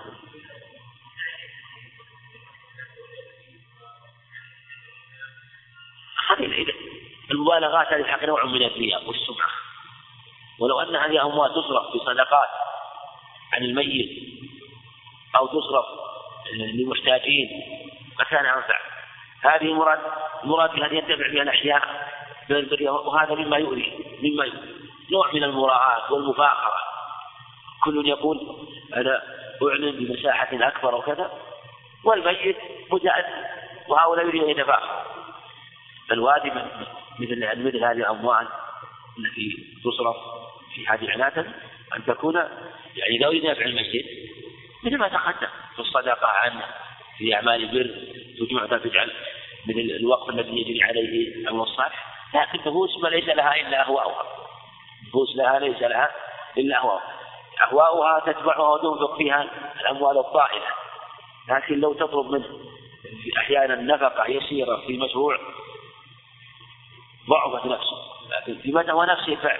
المبالغات هذه الحق نوع من الرياء والسمعة، ولو أن هذه الأموال تصرف في صدقات عن الميت أو تصرف للمحتاجين فكان أنفع. هذه مراد بها ينتفع بها الأحياء، وهذا مما يؤذي نوع من المراءة والمفاخرة. كل يقول أنا أعلن بمساحة أكبر وكذا والميت متأذي، وهؤلاء يريد أن يتفاخر. فالواجب مثل هذه الأموال التي تصرف في هذه العناية أن تكون يعني لو ينفع المسجد مثل ما تقدم في الصدقة عنه في أعمال البر تجعل من الوقف الذي يجري عليه العمل الصالح، لكن نفوس ما ليس لها إلا أهواؤها، نفوس لها ليس لها إلا أهواؤها تتبعها وتنفق فيها الأموال الطائلة، لكن لو تطلب منه أحيانا نفقة يسيرة في مشروع ضعفت نفسه، لكن في متى ونفسه فعل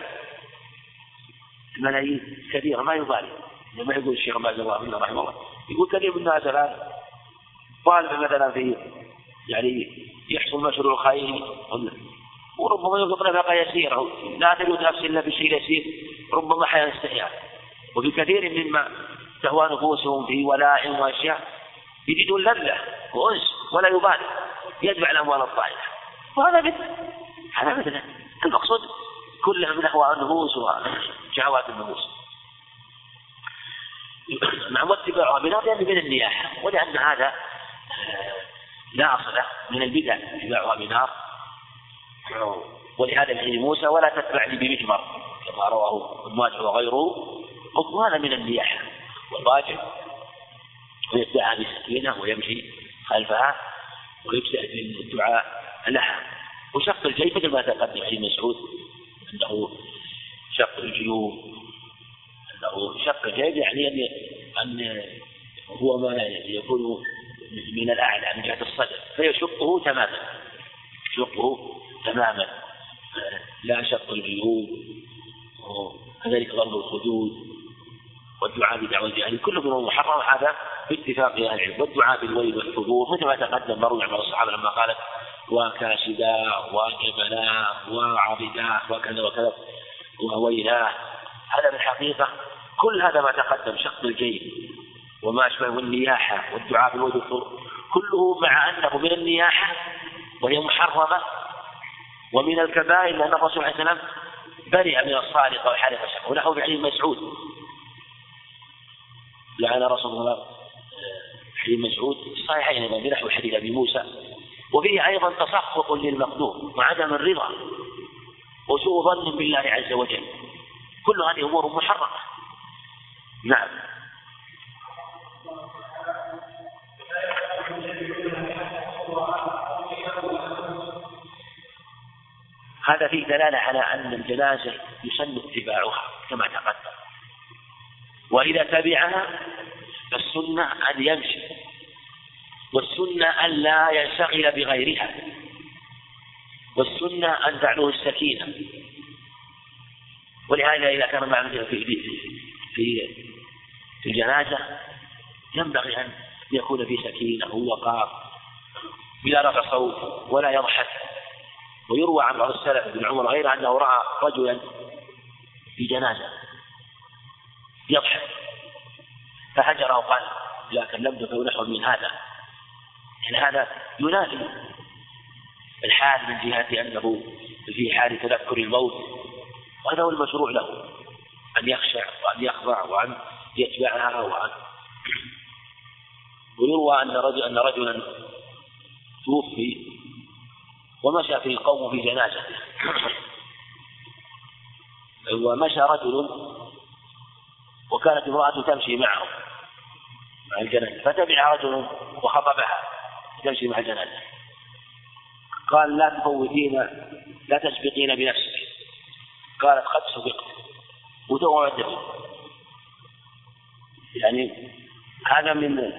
ملايين كثيرة ما يبالي. لما يقول الشيخ باز الله رحمه الله يقول كثير من الناس الآن طالب مثلا في يعني يحصل مشروع خيري وربما يطلق نفقة يسيرة لا تجد نفس إلا بشيء يسير ربما حياة استحياء، وفي كثير مما تهوى نفوسهم في ولائم وأشياء يجدون لذة وأنس ولا يبالي يدفع الأموال الطائلة، وهذا مثل المقصود كلها من أهواء النفوس وشهوات النفوس. مع واتباعها بناء من النياحة، ولأن هذا لا أصل من البدع اتباعها بنار، ولهذا الحديث موسى ولا تتبعني بمجمر كما رواه ابن ماجه وغيره، وهذا من النياحة والواجب ويتبعها بسكينة ويمشي خلفها ويبدأ بالدعاء لها. وشق الجيب مثل ما تقدم عن مسعود أنه شق الجيوب، أنه شق الجيب يعني أن هو ما يكون من الأعلى من جهة الصدر فيشقه تماما، لا شق الجيوب، وكذلك ضرب الخدود والدعاء بدعوة الجاهلين كله من المحرم، هذا باتفاق أهل العلم. والدعاء بالويل والحضور مثل ما تقدم مروي عن الصحابة لما قالت وكاشدا وجبلا وعبدا وكذا وكذا وويلا، هذا بالحقيقة كل هذا ما تقدم شق الجيب وما أشبه والنياحة والدعاء بالويل والحضور كله مع أنه من النياحة وهي محرمة ومن الكبائر، لأن الرسول عليه السلام برئ من الصالقة والحالقة الشق، ونحو بعلي مسعود لعن رسول الله حديث مسعود صحيحين بنحو حديث أبي موسى، وفيه أيضا تصفق للمقدور وعدم الرضا وسوء ظن بالله عز وجل، كل هذه أمور محرمة. نعم. هذا فيه دلالة على أن الجنازة يسن اتباعها كما تقدم، وإذا تبعها فالسنة أن يمشي، والسنة أن لا ينشغل بغيرها، والسنة أن تعلوه السكينة. ولهذا إذا كان معنا في الجنازة ينبغي أن يكون في سكينة ووقار بلا رفع صوت ولا يضحك. ويروى عن بعض السلف بن عمر غيره أنه رأى رجلا في جنازة يضحك، فهجره وقال لا كلمتك ونحو من هذا. يعني هذا ينافي الحال من جهة أنه في حال تذكر الموت، وهذا هو المشروع له، أن يخشع وأن يخضع وأن يتبعها. ويروى أن رجلا توفي ومشى في القوم في جنازته، ومشى رجل وكانت امرأة تمشي معه مع الجنازة، فتبع رجل وخطبها تمشي مع الجنازة، قال لا تفوتين لا تسبقين بنفسك، قالت قد سبقت وتوعى الدم. يعني هذا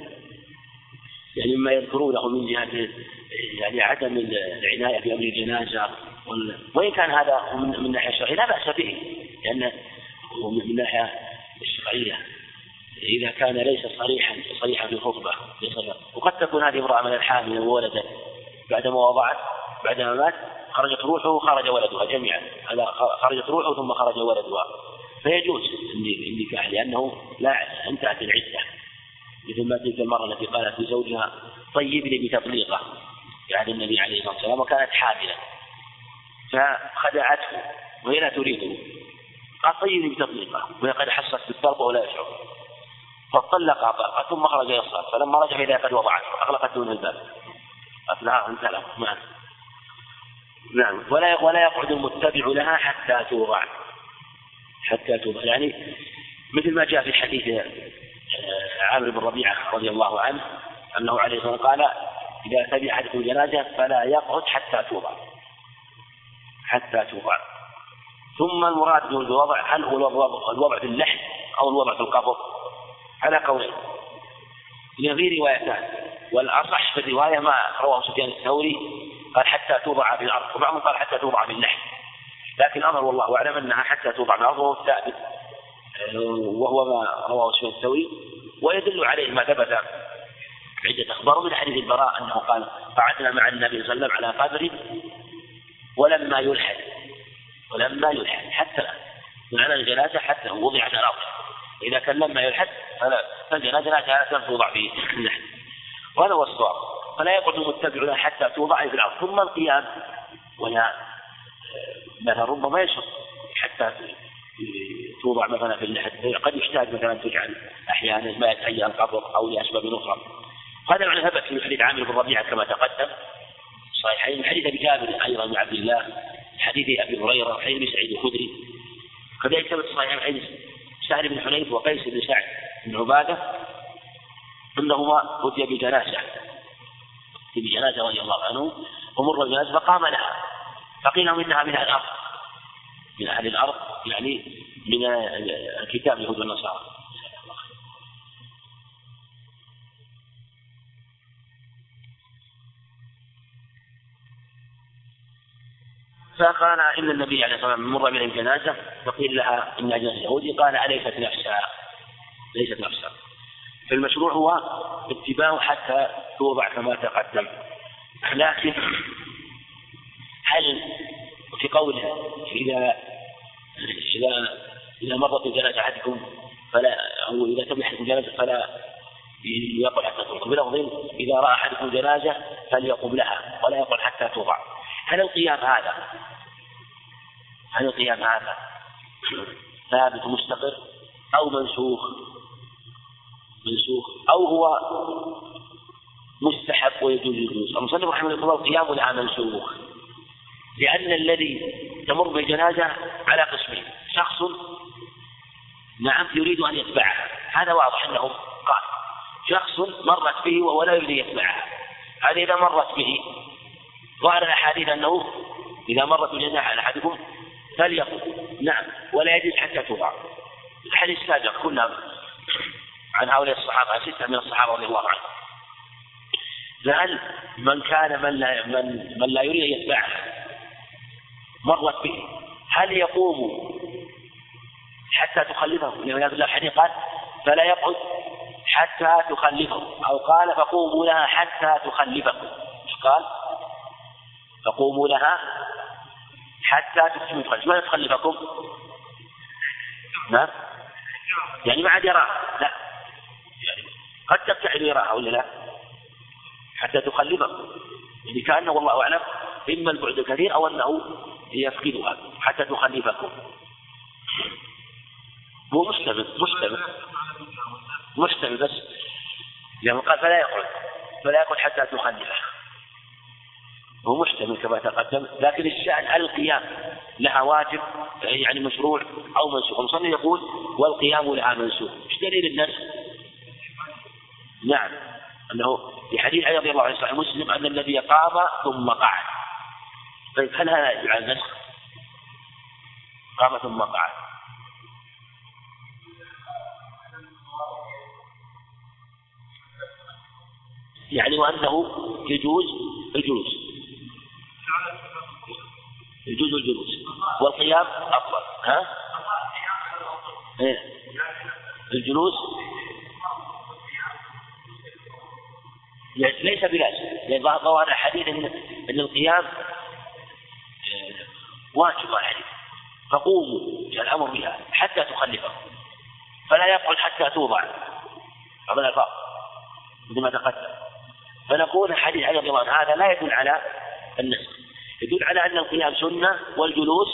مما يذكرونه من جهة يعني عدم العناية بأمر الجنازة، وإن كان هذا من ناحية الشرعية لا بأس به، لأن من ناحية الشرعية إذا كان ليس صريحا في الخطبة. وقد تكون هذه امرأة من الحامل وولدت بعدما مات خرجت روحه خرج ولدها جميعا، خرجت روحه ثم خرج ولدها، فيجوز النكاح لأنه لا انتهت العدة، مثل ما تلك المرة التي قالت لزوجها طيبني بتطليقه يعني النبي عليه الصلاة والسلام، وكانت حاملا فخدعته وهي لا تريده، قال طيبني بتطليقه وهي قد حست بالطلق ولا يشعر، فطلقها ثم خرج يصعد، فلما رجع إليها قد وضعته أغلقت دون الباب أفلها انت له. نعم. ولا يقعد المتبع لها حتى توضع. يعني مثل ما جاء في حديث عامر بن ربيعة رضي الله عنه أنه عليه الصلاة والسلام قال إذا تبع أحدكم جنازة فلا يقعد حتى توضع. ثم المراد بالوضع هل هو الوضع في اللحد أو الوضع في القبر؟ على قولين، في روايتان، والأصح في الرواية ما رواه سفيان الثوري قال حتى توضع في الأرض، وبعضهم قال حتى توضع في اللحد، لكن أمر والله أعلم أنها حتى توضع في الأرض وهو الثابت، وهو ما رواه سفيان الثوري. ويدل عليه ما ثبت عدة أخبار من حديث البراء أنه قال قعدنا مع النبي صلى الله عليه وسلم على قبره ولما يلحد حتى على الجنازة حتى وضعت على الأرض، إذا كان لما يلحد فالجنازة لا توضع في اللحد، وهذا هو الصواب. فلا يقعد المتبع لها حتى توضع في الأرض. ثم القيام وهي مثلا ربما يشرب حتى توضع مثلا في اللحد، قد يحتاج مثلا تجعل أحيانا ما يتهيأ القبر أو لأسباب أخرى. هذا معنى ثبت في حديث عامر بن ربيعة كما تقدم صحيحين، حديث أبي جابر أيضا بن عبد الله، حديث أبي هريرة، حديث سعيد الخدري، كذلك ثبت صحيح حديث سعد بن حنيف وقيس بن سعد بن عبادة أنهما أتي بجنازة رضي الله عنه، ومر الجنازة فقام لها فقيل لهم إنها من أهل الأرض يعني من الكتاب اليهود والنصارى. فقال إن النبي عليه الصلاة والسلام مر بهم جنازة فقيل لها إنها جنازة يهودي، قال ليست نفسها. فالمشروع هو اتباعه حتى توضع كما تقدم. لكن هل في قوله إذا مرت الجنازة أحدكم فلا، أو إذا تبع أحدكم جنازة فلا يقل حتى توضع، بلفظ إذا رأى أحدكم جنازة فليقم لها ولا يقل حتى توضع، هل القيام هذا ثابت مستقر أو منسوخ أو هو مستحب ويجوز المصنف رحمه الله القيام لها منسوخ، لأن الذي تمر بالجنازة على قسمين، شخص نعم يريد أن يتبعها، هذا واضح أنه قال شخص مرت به وهو لا يريد أن يتبعها، هذا إذا مرت به ظهر الأحاديث أنه إذا مرت الجنازة على أحدكم فليقل نعم ولا يجوز حتى توضع. الحديث السابق كنا عن هؤلاء الصحابة 6 من الصحابة رضي الله عنهم، فهل من لا يريد أن يتبعها مرت به هل يقوم حتى تخلفه؟ لأن الحديث قال فلا يقعد حتى تخلفه، أو قال فقوموا لها حتى تخلفكم، قال فقوموا لها حتى تخلفكم. ماذا تخلفكم؟ نعم يعني ما عاد يراها، لا، يعني قد تبتعد يراها ولا لا حتى تخلفه، يعني كأنه والله أعلم إما البعد الكثير أو أنه يفقدها حتى تخلفكم. هو مشتمل بس لما قال فلا يقعد حتى تخلفه، هو مشتمل كما تقدم، لكن الشأن القيام لها واجب يعني مشروع أو منسوخ. المصنف يقول والقيام لها منسوخ. ايش دليل النسخ؟ نعم، أنه في حديث علي رضي الله عنه صحيح مسلم أن النبي قام ثم قعد. طيب هل هذا يدل على النسخ؟ قام ثم قعد. يعني وأنه يجوز الجلوس والقيام أفضل. ها؟ الجلوس ليس بلازم، لأن ظاهر الحديث أن القيام واجب عليه، فقوموا الأمر بها حتى تخلفه، فلا يقعد حتى توضع هذا الفرق مثل ما تقدم. فنقول الحديث علي رضي الله عنه هذا لا يدل على النسخ، يدل على أن القيام سنة والجلوس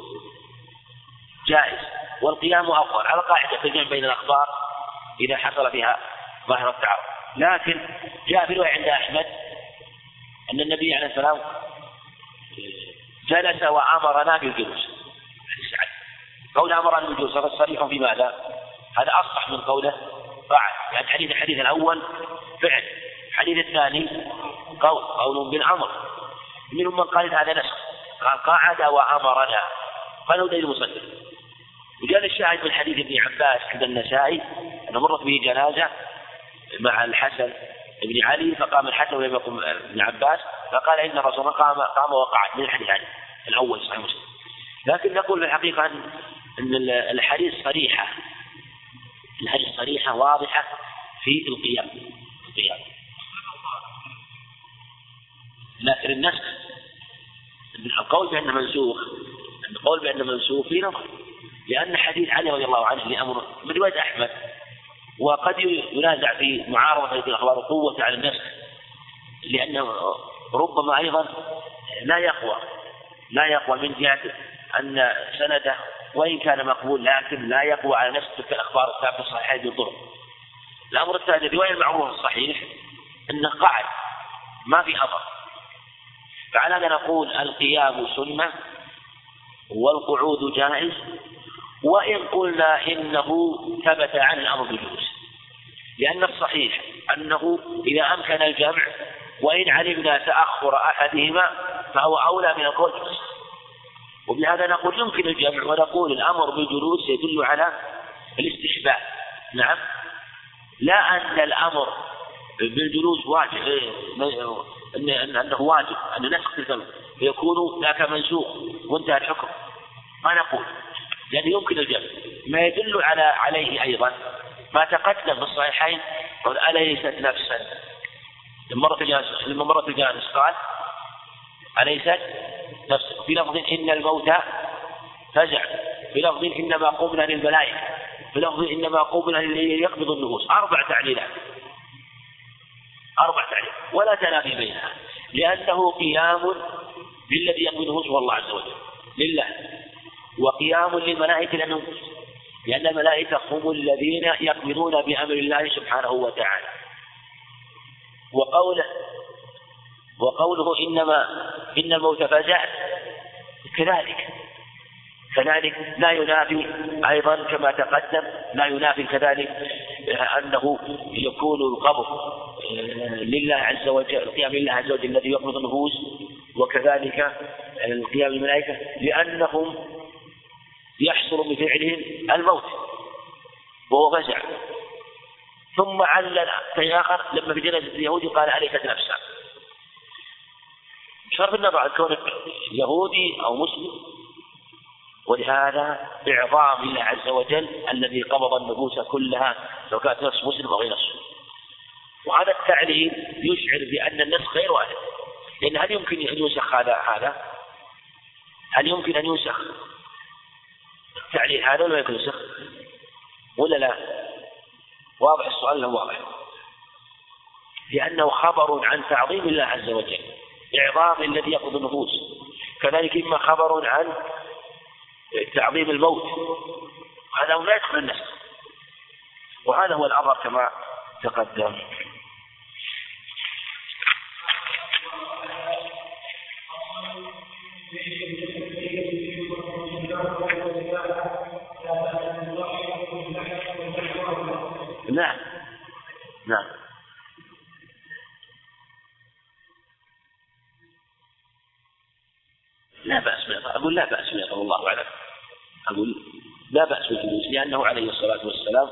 جائز والقيام أفضل، على قاعدة الجمع بين الأخبار إذا حصل فيها ظاهر التعارض. لكن جاء في رواية عند أحمد أن النبي عليه السلام جلس وأمرنا بالجلوس. قول أمرنا بالجلوس هذا صريح في ماذا؟ هذا أصح من قوله قعد، يعني الحديث الأول فعل، الحديث الثاني قول بالأمر. منهم من قال هذا نسخ، قال قعد وأمرنا، قالوا دليل المصنف. وجاء الشاهد من حديث ابن عباس عند النسائي أنه مرت به جنازة مع الحسن بن علي، فقام الحسن ولم يقم ابن عباس، فقال إن الرسول الله قام وقعد، من الحديث عنه الأول صحيح مسلم. لكن نقول في الحقيقة أن الحديث صريحة واضحة في القيام. لكن النسخ القول بأنه منسوخ في نظر، لأن حديث علي رضي الله عنه لأمر من رواية أحمد، وقد ينازع في معارضة الأخبار قوة على النسخ، لأنه ربما أيضا لا يقوى من جهة أن سنده وإن كان مقبول لكن لا يقوى على نسخ تلك الأخبار الثابتة الصحيحة بالضرب. الأمر الثاني الرواية المعروفة الصحيح أنه قعد ما في أثر، فعلى هذا نقول القيام سنة والقعود جائز، وإن قلنا إنه ثبت عن الأمر بالجلوس، لأن الصحيح أنه إذا أمكن الجمع وإن علمنا تأخر أحدهما فهو أولى من القول بالجلوس. وبهذا نقول يمكن الجمع، ونقول الأمر بالجلوس يدل على الاستحباب. نعم، لا أن الأمر بالجلوس واجب، أنه واجب أن نسخ الجمع فيكون ذاك منسوخ وانتهى الحكم، ما نقول، لأنه يمكن الجمع. ما يدل عليه أيضا ما تقدم في الصحيحين، قال أليست نفسا لما مرت الجانس قال أليست نفسا، في لفظ إن الموت فزع، في لفظ إنما قمنا للملائكة، في لفظ إنما قمنا ليقبض النفوس. 4 تعليلات ولا تنافي بينها، لأنه قيام بالذي يقبض النفوس هو الله عز وجل لله، وقيام للملائكة لأن الملائكة هم الذين يقبضون بأمر الله سبحانه وتعالى. وقوله إن الموت فزع كذلك لا ينافي أيضا كما تقدم، لا ينافي كذلك أنه يكون القبض لله عز وجل، القيام لله عز وجل الذي يقبض النفوس، وكذلك القيام الملائكة لأنهم يحصل بفعلهم الموت وهو فزع. ثم علل في آخر لما في جنازة اليهودي قال أليست نفسا، بصرف النظر عن كونه يهودي أو مسلم، ولهذا إعظام الله عز وجل الذي قبض النفوس كلها لو كانت نفس مسلم أو غير نفس. وهذا التعليل يشعر بأن النسخ غير وارد، لأن هل يمكن أن ينسخ هذا؟ هل يمكن أن ينسخ التعليل هذا ولا يمكن ينسخ؟ ولا لا؟ واضح السؤال؟ لا واضح، لأنه خبر عن تعظيم الله عز وجل، إعظام الذي يقضي النفوس. كذلك إما خبر عن تعظيم الموت، هذا لا يدخل النسخ، وهذا هو الأمر كما تقدم. نعم نعم. لا بأس به، أقول لا بأس به والله أعلم، أقول لا بأس بالجلوس، لأنه عليه الصلاة والسلام،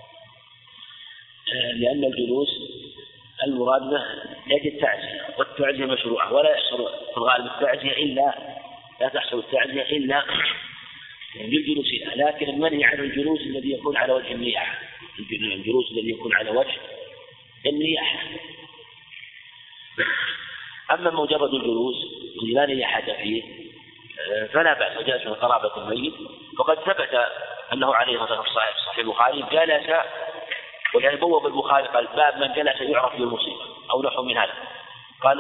لأن الجلوس المراد به يجد التعزية، والتعزية مشروعة، ولا يحصل في الغالب التعزية إلا، لا تحصل التعزية إلا بالجلوس، لكن المنهي عن الجلوس الذي يكون على وجه النياحة، الجلوس الذي يكون على وجه النياحة. أما مجرد الجلوس الذي لا نياحة فيه فلا بأس، وجلس من قرابة الميت، وقد ثبت أنه عليه الصلاة والسلام في صحيح البخاري جلس، ولهذا بوب البخاري قال باب من جلس يعرف بالمصيبة أو نحو من هذا، قال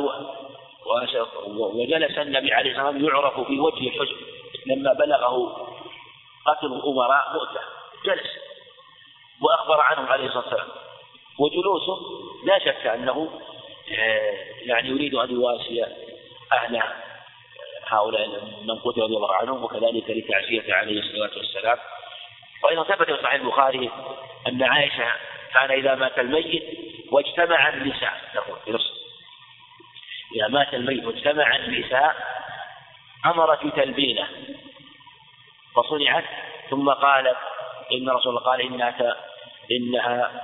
وجلس النبي عليه الصلاة والسلام يعرف في وجه الحزن لما بلغه قتل الأمراء مؤتة، جلس وأخبر عنهم عليه الصلاة والسلام. وجلوسه لا شك أنه يعني يريد أن يواسي أهل هؤلاء من قتل رضي الله عنهم، وكذلك لتعزيته عليه الصلاة والسلام. وأيضا ثبت في صحيح البخاري أن عائشة كان إذا مات الميت واجتمع النساء، تقول في نص إذا مات الميت واجتمع النساء أمرت تلبينه فصنعت، ثم قالت إن رسول الله قال إنها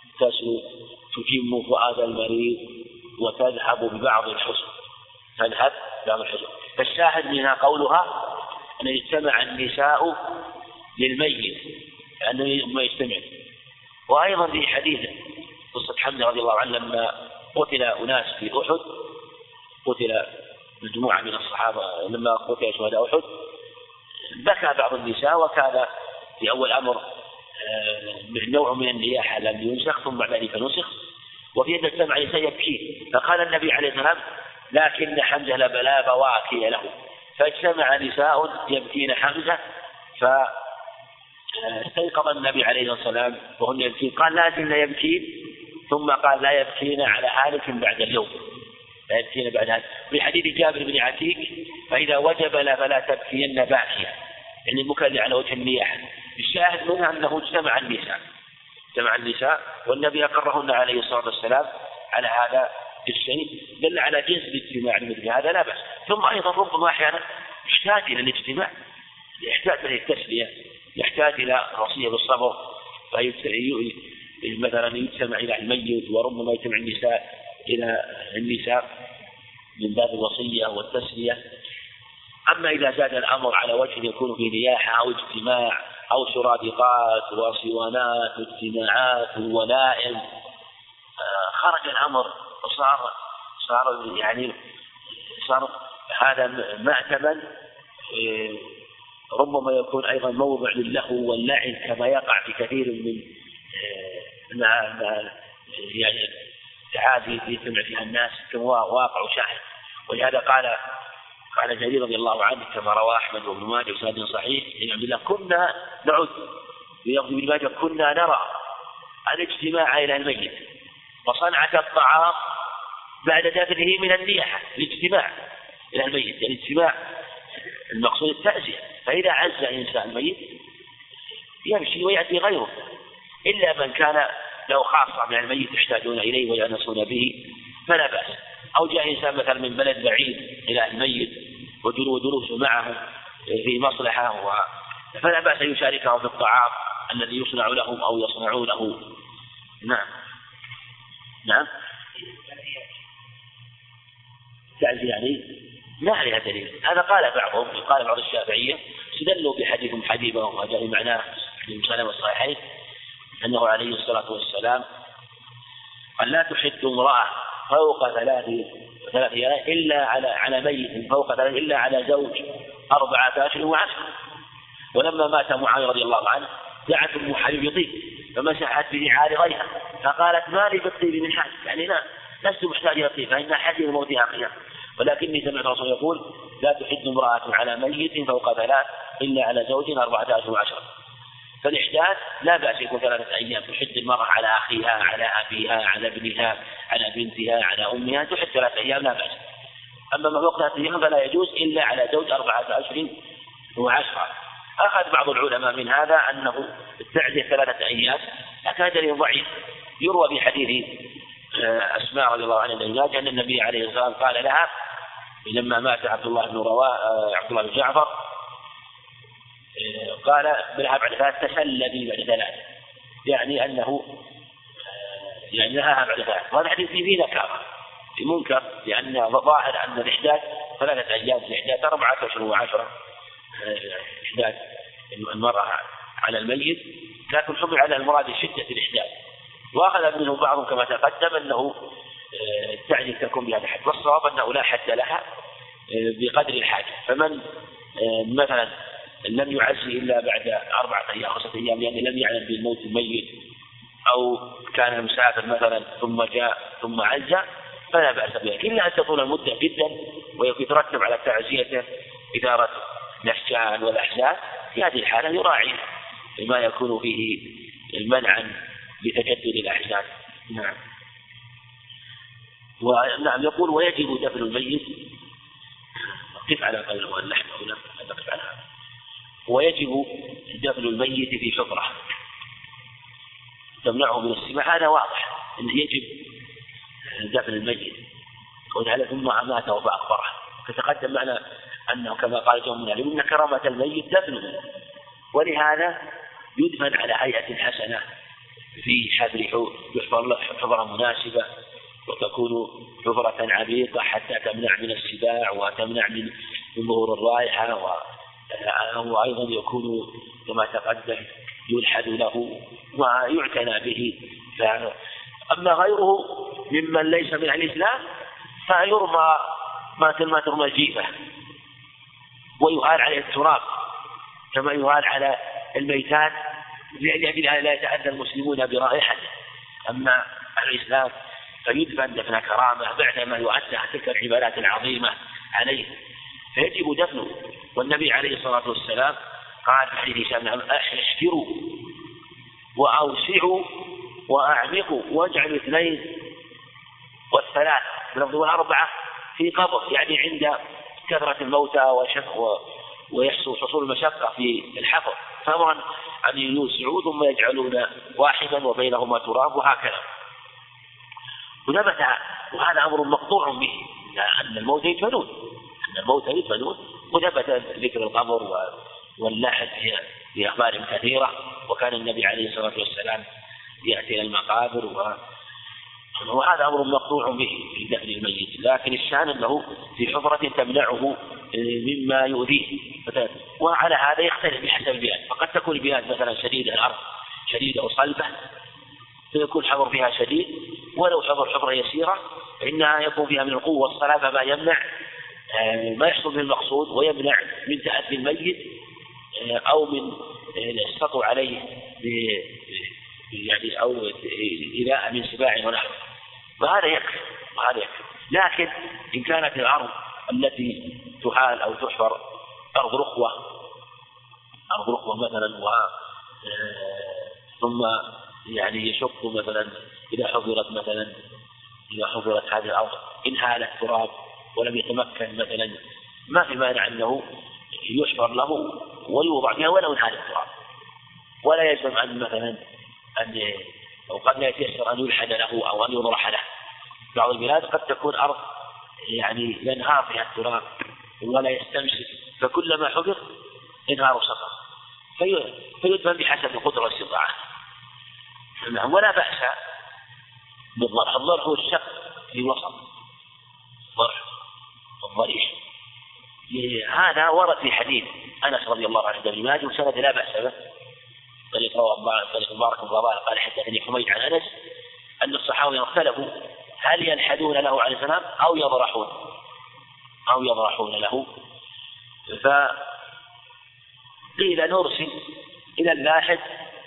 تجم فؤاد المريض وتذهب ببعض الحزن، تذهب ببعض الحزن. فالشاهد منها قولها أن يجتمع النساء للميت، لأنه ما يجتمع. وأيضا في حديث قصة حمزة رضي الله عنه لما قتل أناس في أحد، قتل مجموعة من الصحابة لما قتل شهداء أحد، بكى بعض النساء، وكان في أول أمر نوع من النياحة لم ينسخ، ثم بعد ذلك نسخ، وفي أن اجتمع النساء يبكي، فقال النبي عليه السلام لكن حمزة لبلا بواكي له، فاجتمع نساء يبكين حمزة، فاستيقظ النبي عليه السلام وهن يبكين، قال لا زلنا يبكين، ثم قال لا يبكين على حالك بعد اليوم، لا يبكين بعد هذا. في حديث جابر بن عتيق فإذا وجب لا فلا تبكين باكيا، يعني المكلل على وجه النياحة. الشاهد منها أنه اجتمع النساء والنبي أقرهن عليه الصلاة والسلام على هذا الشيء، دل على جنس الاجتماع مثل هذا لا بأس. ثم أيضا ربما أحيانا يحتاج إلى الاجتماع، يحتاج إلى التسلية، يحتاج إلى وصية بالصبر، مثلا يجتمع إلى الميت، وربما يجتمع النساء إلى النساء من باب الوصية والتسلية. أما إذا زاد الأمر على وجه يكون في نياحة أو اجتماع أو سرادقات وصوانات واجتماعات وولائم، خرج الأمر صار هذا مأتما، ربما يكون أيضا موضع للهو واللعب كما يقع في كثير من يعني تعازي يجتمع فيها الناس كما واقع شاهد. ولهذا قال جرير رضي الله عنه كما رواه أحمد وابن ماجه وسند صحيح إن عبد الله كنا نعد بلفظ ابن ماجه كنا نرى الاجتماع إلى الميت وصنعة الطعام بعد دفنه من النياحة، الاجتماع إلى الميت، يعني الاجتماع المقصود التأزية. فإذا عز إنسان الميت يمشي ويأتي غيره، إلا من كان له خاصة من الميت يحتاجون إليه ويأنسون به فلا بأس. أو جاء إنسان مثلا من بلد بعيد إلى الميت وجلوسه معه في مصلحة فلا بأس أن يشاركه في الطعام الذي يصنع لهم أو يصنعونه. نعم تعزي يعني ما عليها دليل. هذا قال بعضهم، قال بعض الشافعية استدلوا بحديث حبيبة وجاء معناه في مسلم الصحيحين أنه عليه الصلاة والسلام قال لا تحد امرأة فوق ثلاث إلا على ميت فوق ثلاث إلا على زوج 14 و10. ولما مات معاوية رضي الله عنه دعت أم حبيب يطيب فمسحت بنعال فقالت ما لي بالطيب من حاجة، يعني لست محتاج إلى الطيب فإن حديث موتها قيام. ولكني سمعت الرسول يقول لا تحد امرأة على ميت فوق 3 إلا على زوج 14 و10. فالإحداث لا بأس يكون 3 أيام، تحد المرأة على أخيها، على أبيها، على ابنها، على بنتها، على أمها، تحد 3 أيام لا بأس. أما ما فوق 3 أيام فلا يجوز إلا على زوج 14 و10. أخذ بعض العلماء من هذا أنه التعزية 3 أيام، لكن هذا دليل ضعيف. يروى في حديث أسماء رضي الله عنها أن النبي عليه الصلاة والسلام قال لها لما مات عبد الله بن جعفر قال بلها بعد 3 تسلبي بعد 3، يعني أنه يعني لها بعد 3. وهذا حديث فيه نكارة في منكر، لأن ظاهر أن الإحداث 3 أيام، الإحداث 14 و10 إحداث المرأة على الميت، لكن حمل على المراد شدة الإحداث. وأخذ منه بعضهم كما تقدم أنه التعزية تكون بهذا الحد، والصواب أنه لا حد لها بقدر الحاجة. فمن مثلا لم يعزي إلا بعد 4 أيام 5 أيام لأنه لم يعلم بالموت الميت، أو كان مسافر مثلا ثم جاء ثم عزى فلا بأس بها، إلا أن تطول المدة جدا ويترتب على تعزيته إثارة الأشجان والأحزان. في هذه الحالة يراعي ما يكون فيه منعا لتجدد الأحزان. نعم. ونعم يقول ويجب دفن الميت، قف على قوله اللحم أو لا تقف على هذا. ويجب دفن الميت في حفرة تمنعه من السماع، هذا واضح أنه يجب دفن الميت، وذلك ثم أماته فأقبره. فتقدم معنا أنه كما قال جمع من العلم إن كرامة الميت دفنه، ولهذا يدفن على هيئة حسنة في حفر يحفر له حفرة مناسبة، وتكون حفرة عميقة حتى تمنع من السباع وتمنع من ظهور الرائحة، وأيضا يكون كما تقدم يلحد له ويعتنى به. أما غيره ممن ليس من الإسلام فيرمى ما ترمى الجيفة ويهال عليه التراب كما يهال على الميتات لأجل لا يتأذى المسلمون برائحته. أما الإسلام فيدفن دفن كرامة بعدما يؤدى تلك العبادات العظيمة عليه، فيجب دفنه. والنبي عليه الصلاة والسلام قال في حديث هشام احفروا وأوسعوا وأعمقوا واجعلوا 2 و3 بلفظ 4 في قبر، يعني عند كثرة الموتى ويحصل حصول المشقة في الحفر، فأمرا أن يوسعوا ثم يجعلون واحدا وبينهما تراب وهكذا. وثبت وهذا أمر مقطوع به أن الموتى يدفنون، وثبت ذكر القبر واللحد في أخبار كثيرة، وكان النبي عليه الصلاة والسلام يأتي إلى المقابر، وهذا أمر مقطوع به في دفن الميت. لكن الشأن أنه في حفرة تمنعه مما يؤذيه، وعلى هذا يختلف بحسب البلاد. فقد تكون البلاد مثلا شديدة الأرض شديدة وصلبة فيكون الحفر فيها شديد، ولو حفرة يسيرة فإنها يكون فيها من القوة والصلابة ما يمنع ما يحصل به المقصود ويمنع من تأذي الميت أو من السطو عليه يعني أو إذا من سباع ونحو، وهذا يكفي. لكن إن كانت الأرض التي تحال أو تحفر أرض رخوة مثلا ثم يعني يشق مثلا إذا حفرت هذه الأرض إن هالت تراب ولم يتمكن مثلا ما في مانع أنه يحفر له ويوضع فيها ولو إن هالت التراب، ولا يلزم أن مثلا أو قد لا يتيسر أن يلحد له أو أن يضرح له. بعض البلاد قد تكون أرض يعني ينهار فيها التراب ولا يستمسك، فكلما حفر انهار سقط، فيدفن بحسب القدرة والاستطاعة. ولا بأس بالضرح. الضرح هو الشق في وسط ضرح والضريح. هذا ورد في حديث أنس رضي الله عنه بن ماجه وسند لا بأس به، طريق مبارك بن فضالة قال حدثني حميد عن أنس أن الصحابة اختلفوا هل ينحدون له عليه السلام أو يضرحون له، فقيل نرسل إلى اللاحد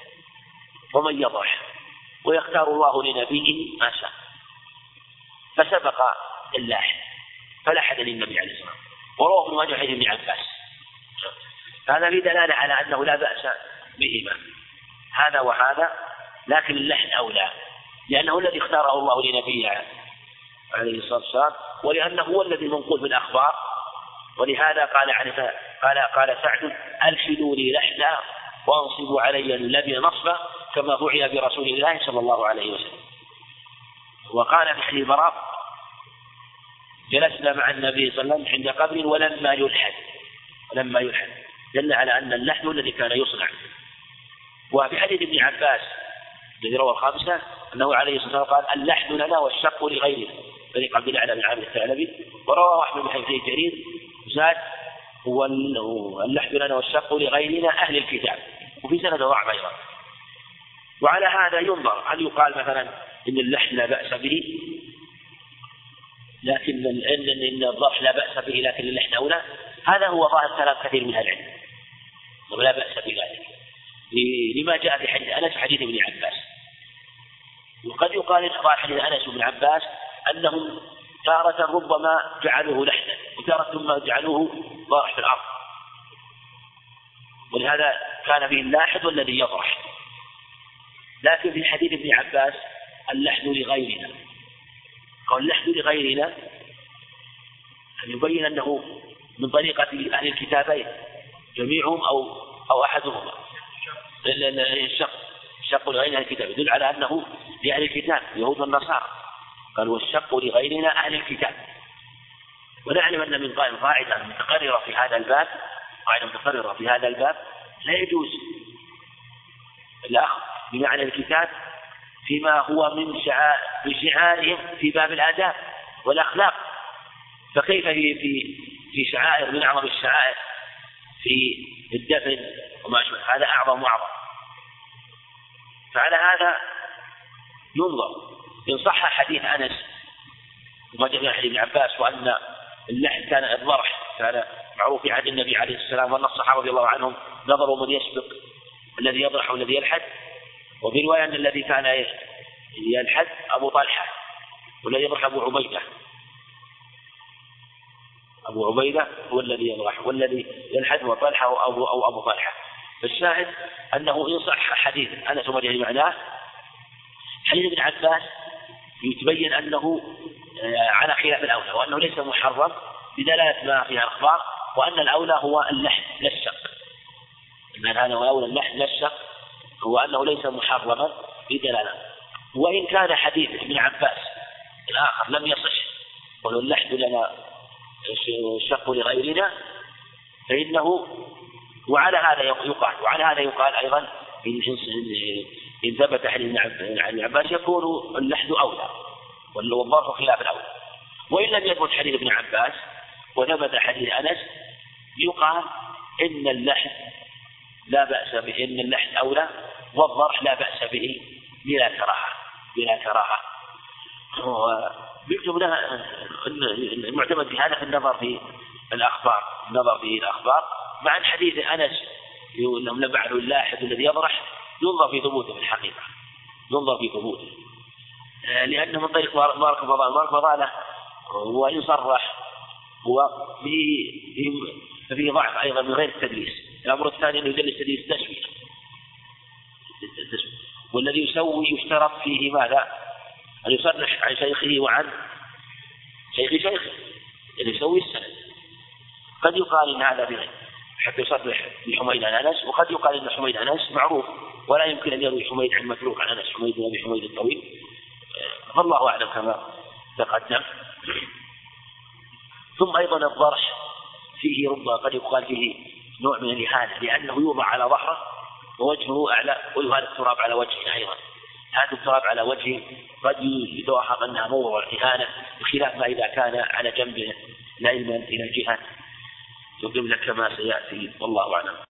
ومن يضرح، ويختار الله لنبيه ما شاء. فسبق اللحن فلحد للنبي عليه الصلاة والسلام، ورواه ابن ماجه عن ابن عباس. هذا في دلالة على أنه لا بأس بهما هذا وهذا، لكن اللحن أولى، لأنه الذي اختاره الله لنبيه عليه الصلاة والسلام، ولأنه هو الذي منقول في الأخبار. ولهذا قال سعد: ألحدوا لي لحنا وانصبوا علي اللبن نصبا كما فعل برسول الله صلى الله عليه وسلم. وقال في حديث البراء: جلسنا مع النبي صلى الله عليه وسلم عند قبر ولما يلحد، دل على أن اللحن الذي كان يصنع. وفي حديث ابن عباس الذي رواه الخامسة أنه عليه الصلاة والسلام قال: اللحن لنا والشق لغيرنا، طريق عبد الله بن عامر الثعلبي. ورواه أحمد بن حديث جرير زاد: واللحن لنا والشق لغيرنا أهل الكتاب، وفي سند ضعف أيضا. وعلى هذا ينظر هل يقال مثلا إن اللحن لا بأس به، لكن إن الضرح لا بأس به لكن اللحن أولى. هذا هو ظاهر كلام كثير من أهل العلم، ولا بأس بذلك لما جاء في حديث أنس وحديث ابن عباس. وقد يقال إن حديث أنس وابن عباس أنهم تارة ربما جعلوه لحنا وتارة ثم جعلوه ضرح في الأرض، ولهذا كان فيه اللاحد والذي يضرح. لكن في حديث ابن عباس اللحن لغيرنا، قال اللحن لغيرنا أن يبين أنه من طريقة أهل الكتابين جميعهم أو أحدهما. الشق لغيرنا أهل الكتاب يدل على أنه لأهل الكتاب يهود والنصارى، قال والشق لغيرنا أهل الكتاب. ونعلم أن من قاعدة متقررة في هذا الباب لا يجوز الأخذ بمعنى الكتاب فيما هو من شعائرهم في باب الآداب والأخلاق، فكيف في شعائر من أعظم الشعائر في الدفن وما أشبه، هذا أعظم وأعظم. فعلى هذا ينظر إن صح حديث أنس وما جاء في حديث ابن عباس وأن اللحن كان الضرح كان معروف في عهد النبي عليه السلام، وأن الصحابة رضي الله عنهم نظروا من يسبق الذي يضرح والذي يلحد. وفي رواية أن الذي كان يلحد أبو طلحة والذي يضرح أبو عبيدة هو الذي يضرح، والذي يلحد هو طلحة أو أبو طلحة. فالشاهد أنه إن صح حديث أنس وما جاء معناه حديث ابن عباس يتبين أنه على خلاف الأولى، وأنه ليس محرم بدلالة ما فيها الأخبار، وأن الأولى هو اللحن لا الشق. إن هذا هو الأولى اللحن لا الشق، هو أنه ليس محرما بدلالة. وإن كان حديث ابن عباس الآخر لم يصح ولو اللحن لنا الشق لغيرنا فإنه وعلى هذا يقال أيضا إن ثبت حديث عن ابن عباس يكون اللحن أولى والضرح خلاف الأولى. وإن لم يثبت حديث ابن عباس وثبت حديث أنس يقال إن اللحن لا بأس به، إن اللحن أولى والضرح لا بأس به بلا كراهة. ويكتب لها المعتمد في هذا في النظر في الأخبار مع الحديث أنس أنهم لبعوا اللاحد الذي يضرح ينظر في ثبوته في الحقيقة، لأنه من طريق مارك فضالة وإن صرح هو فيه ضعف أيضا من غير التدليس. الأمر الثاني أنه يدلس تدليس تسوية، والذي يشترط فيه ماذا؟ أن يصرح عن شيخه وعن شيخه يعني يسوي السند. قد يقال إن هذا بغير حتى يصرح بحميد عن أنس، وقد يقال إن حميد عن أنس معروف ولا يمكن أن يروي حميد عن متروك عن أنس، حميد بن أبي حميد الطويل، فالله أعلم كما تقدم. ثم أيضا الضرح فيه ربما قد يقال فيه نوع من الإهانة، لأنه يوضع على ظهره ووجهه أعلى ويهان التراب على وجهه أيضا. هذا التراب على وجهه قد يتوهم أنها موضع إهانة، بخلاف ما إذا كان على جنبه نائما إلى جهة يقدم لك كما سيأتي، والله أعلم.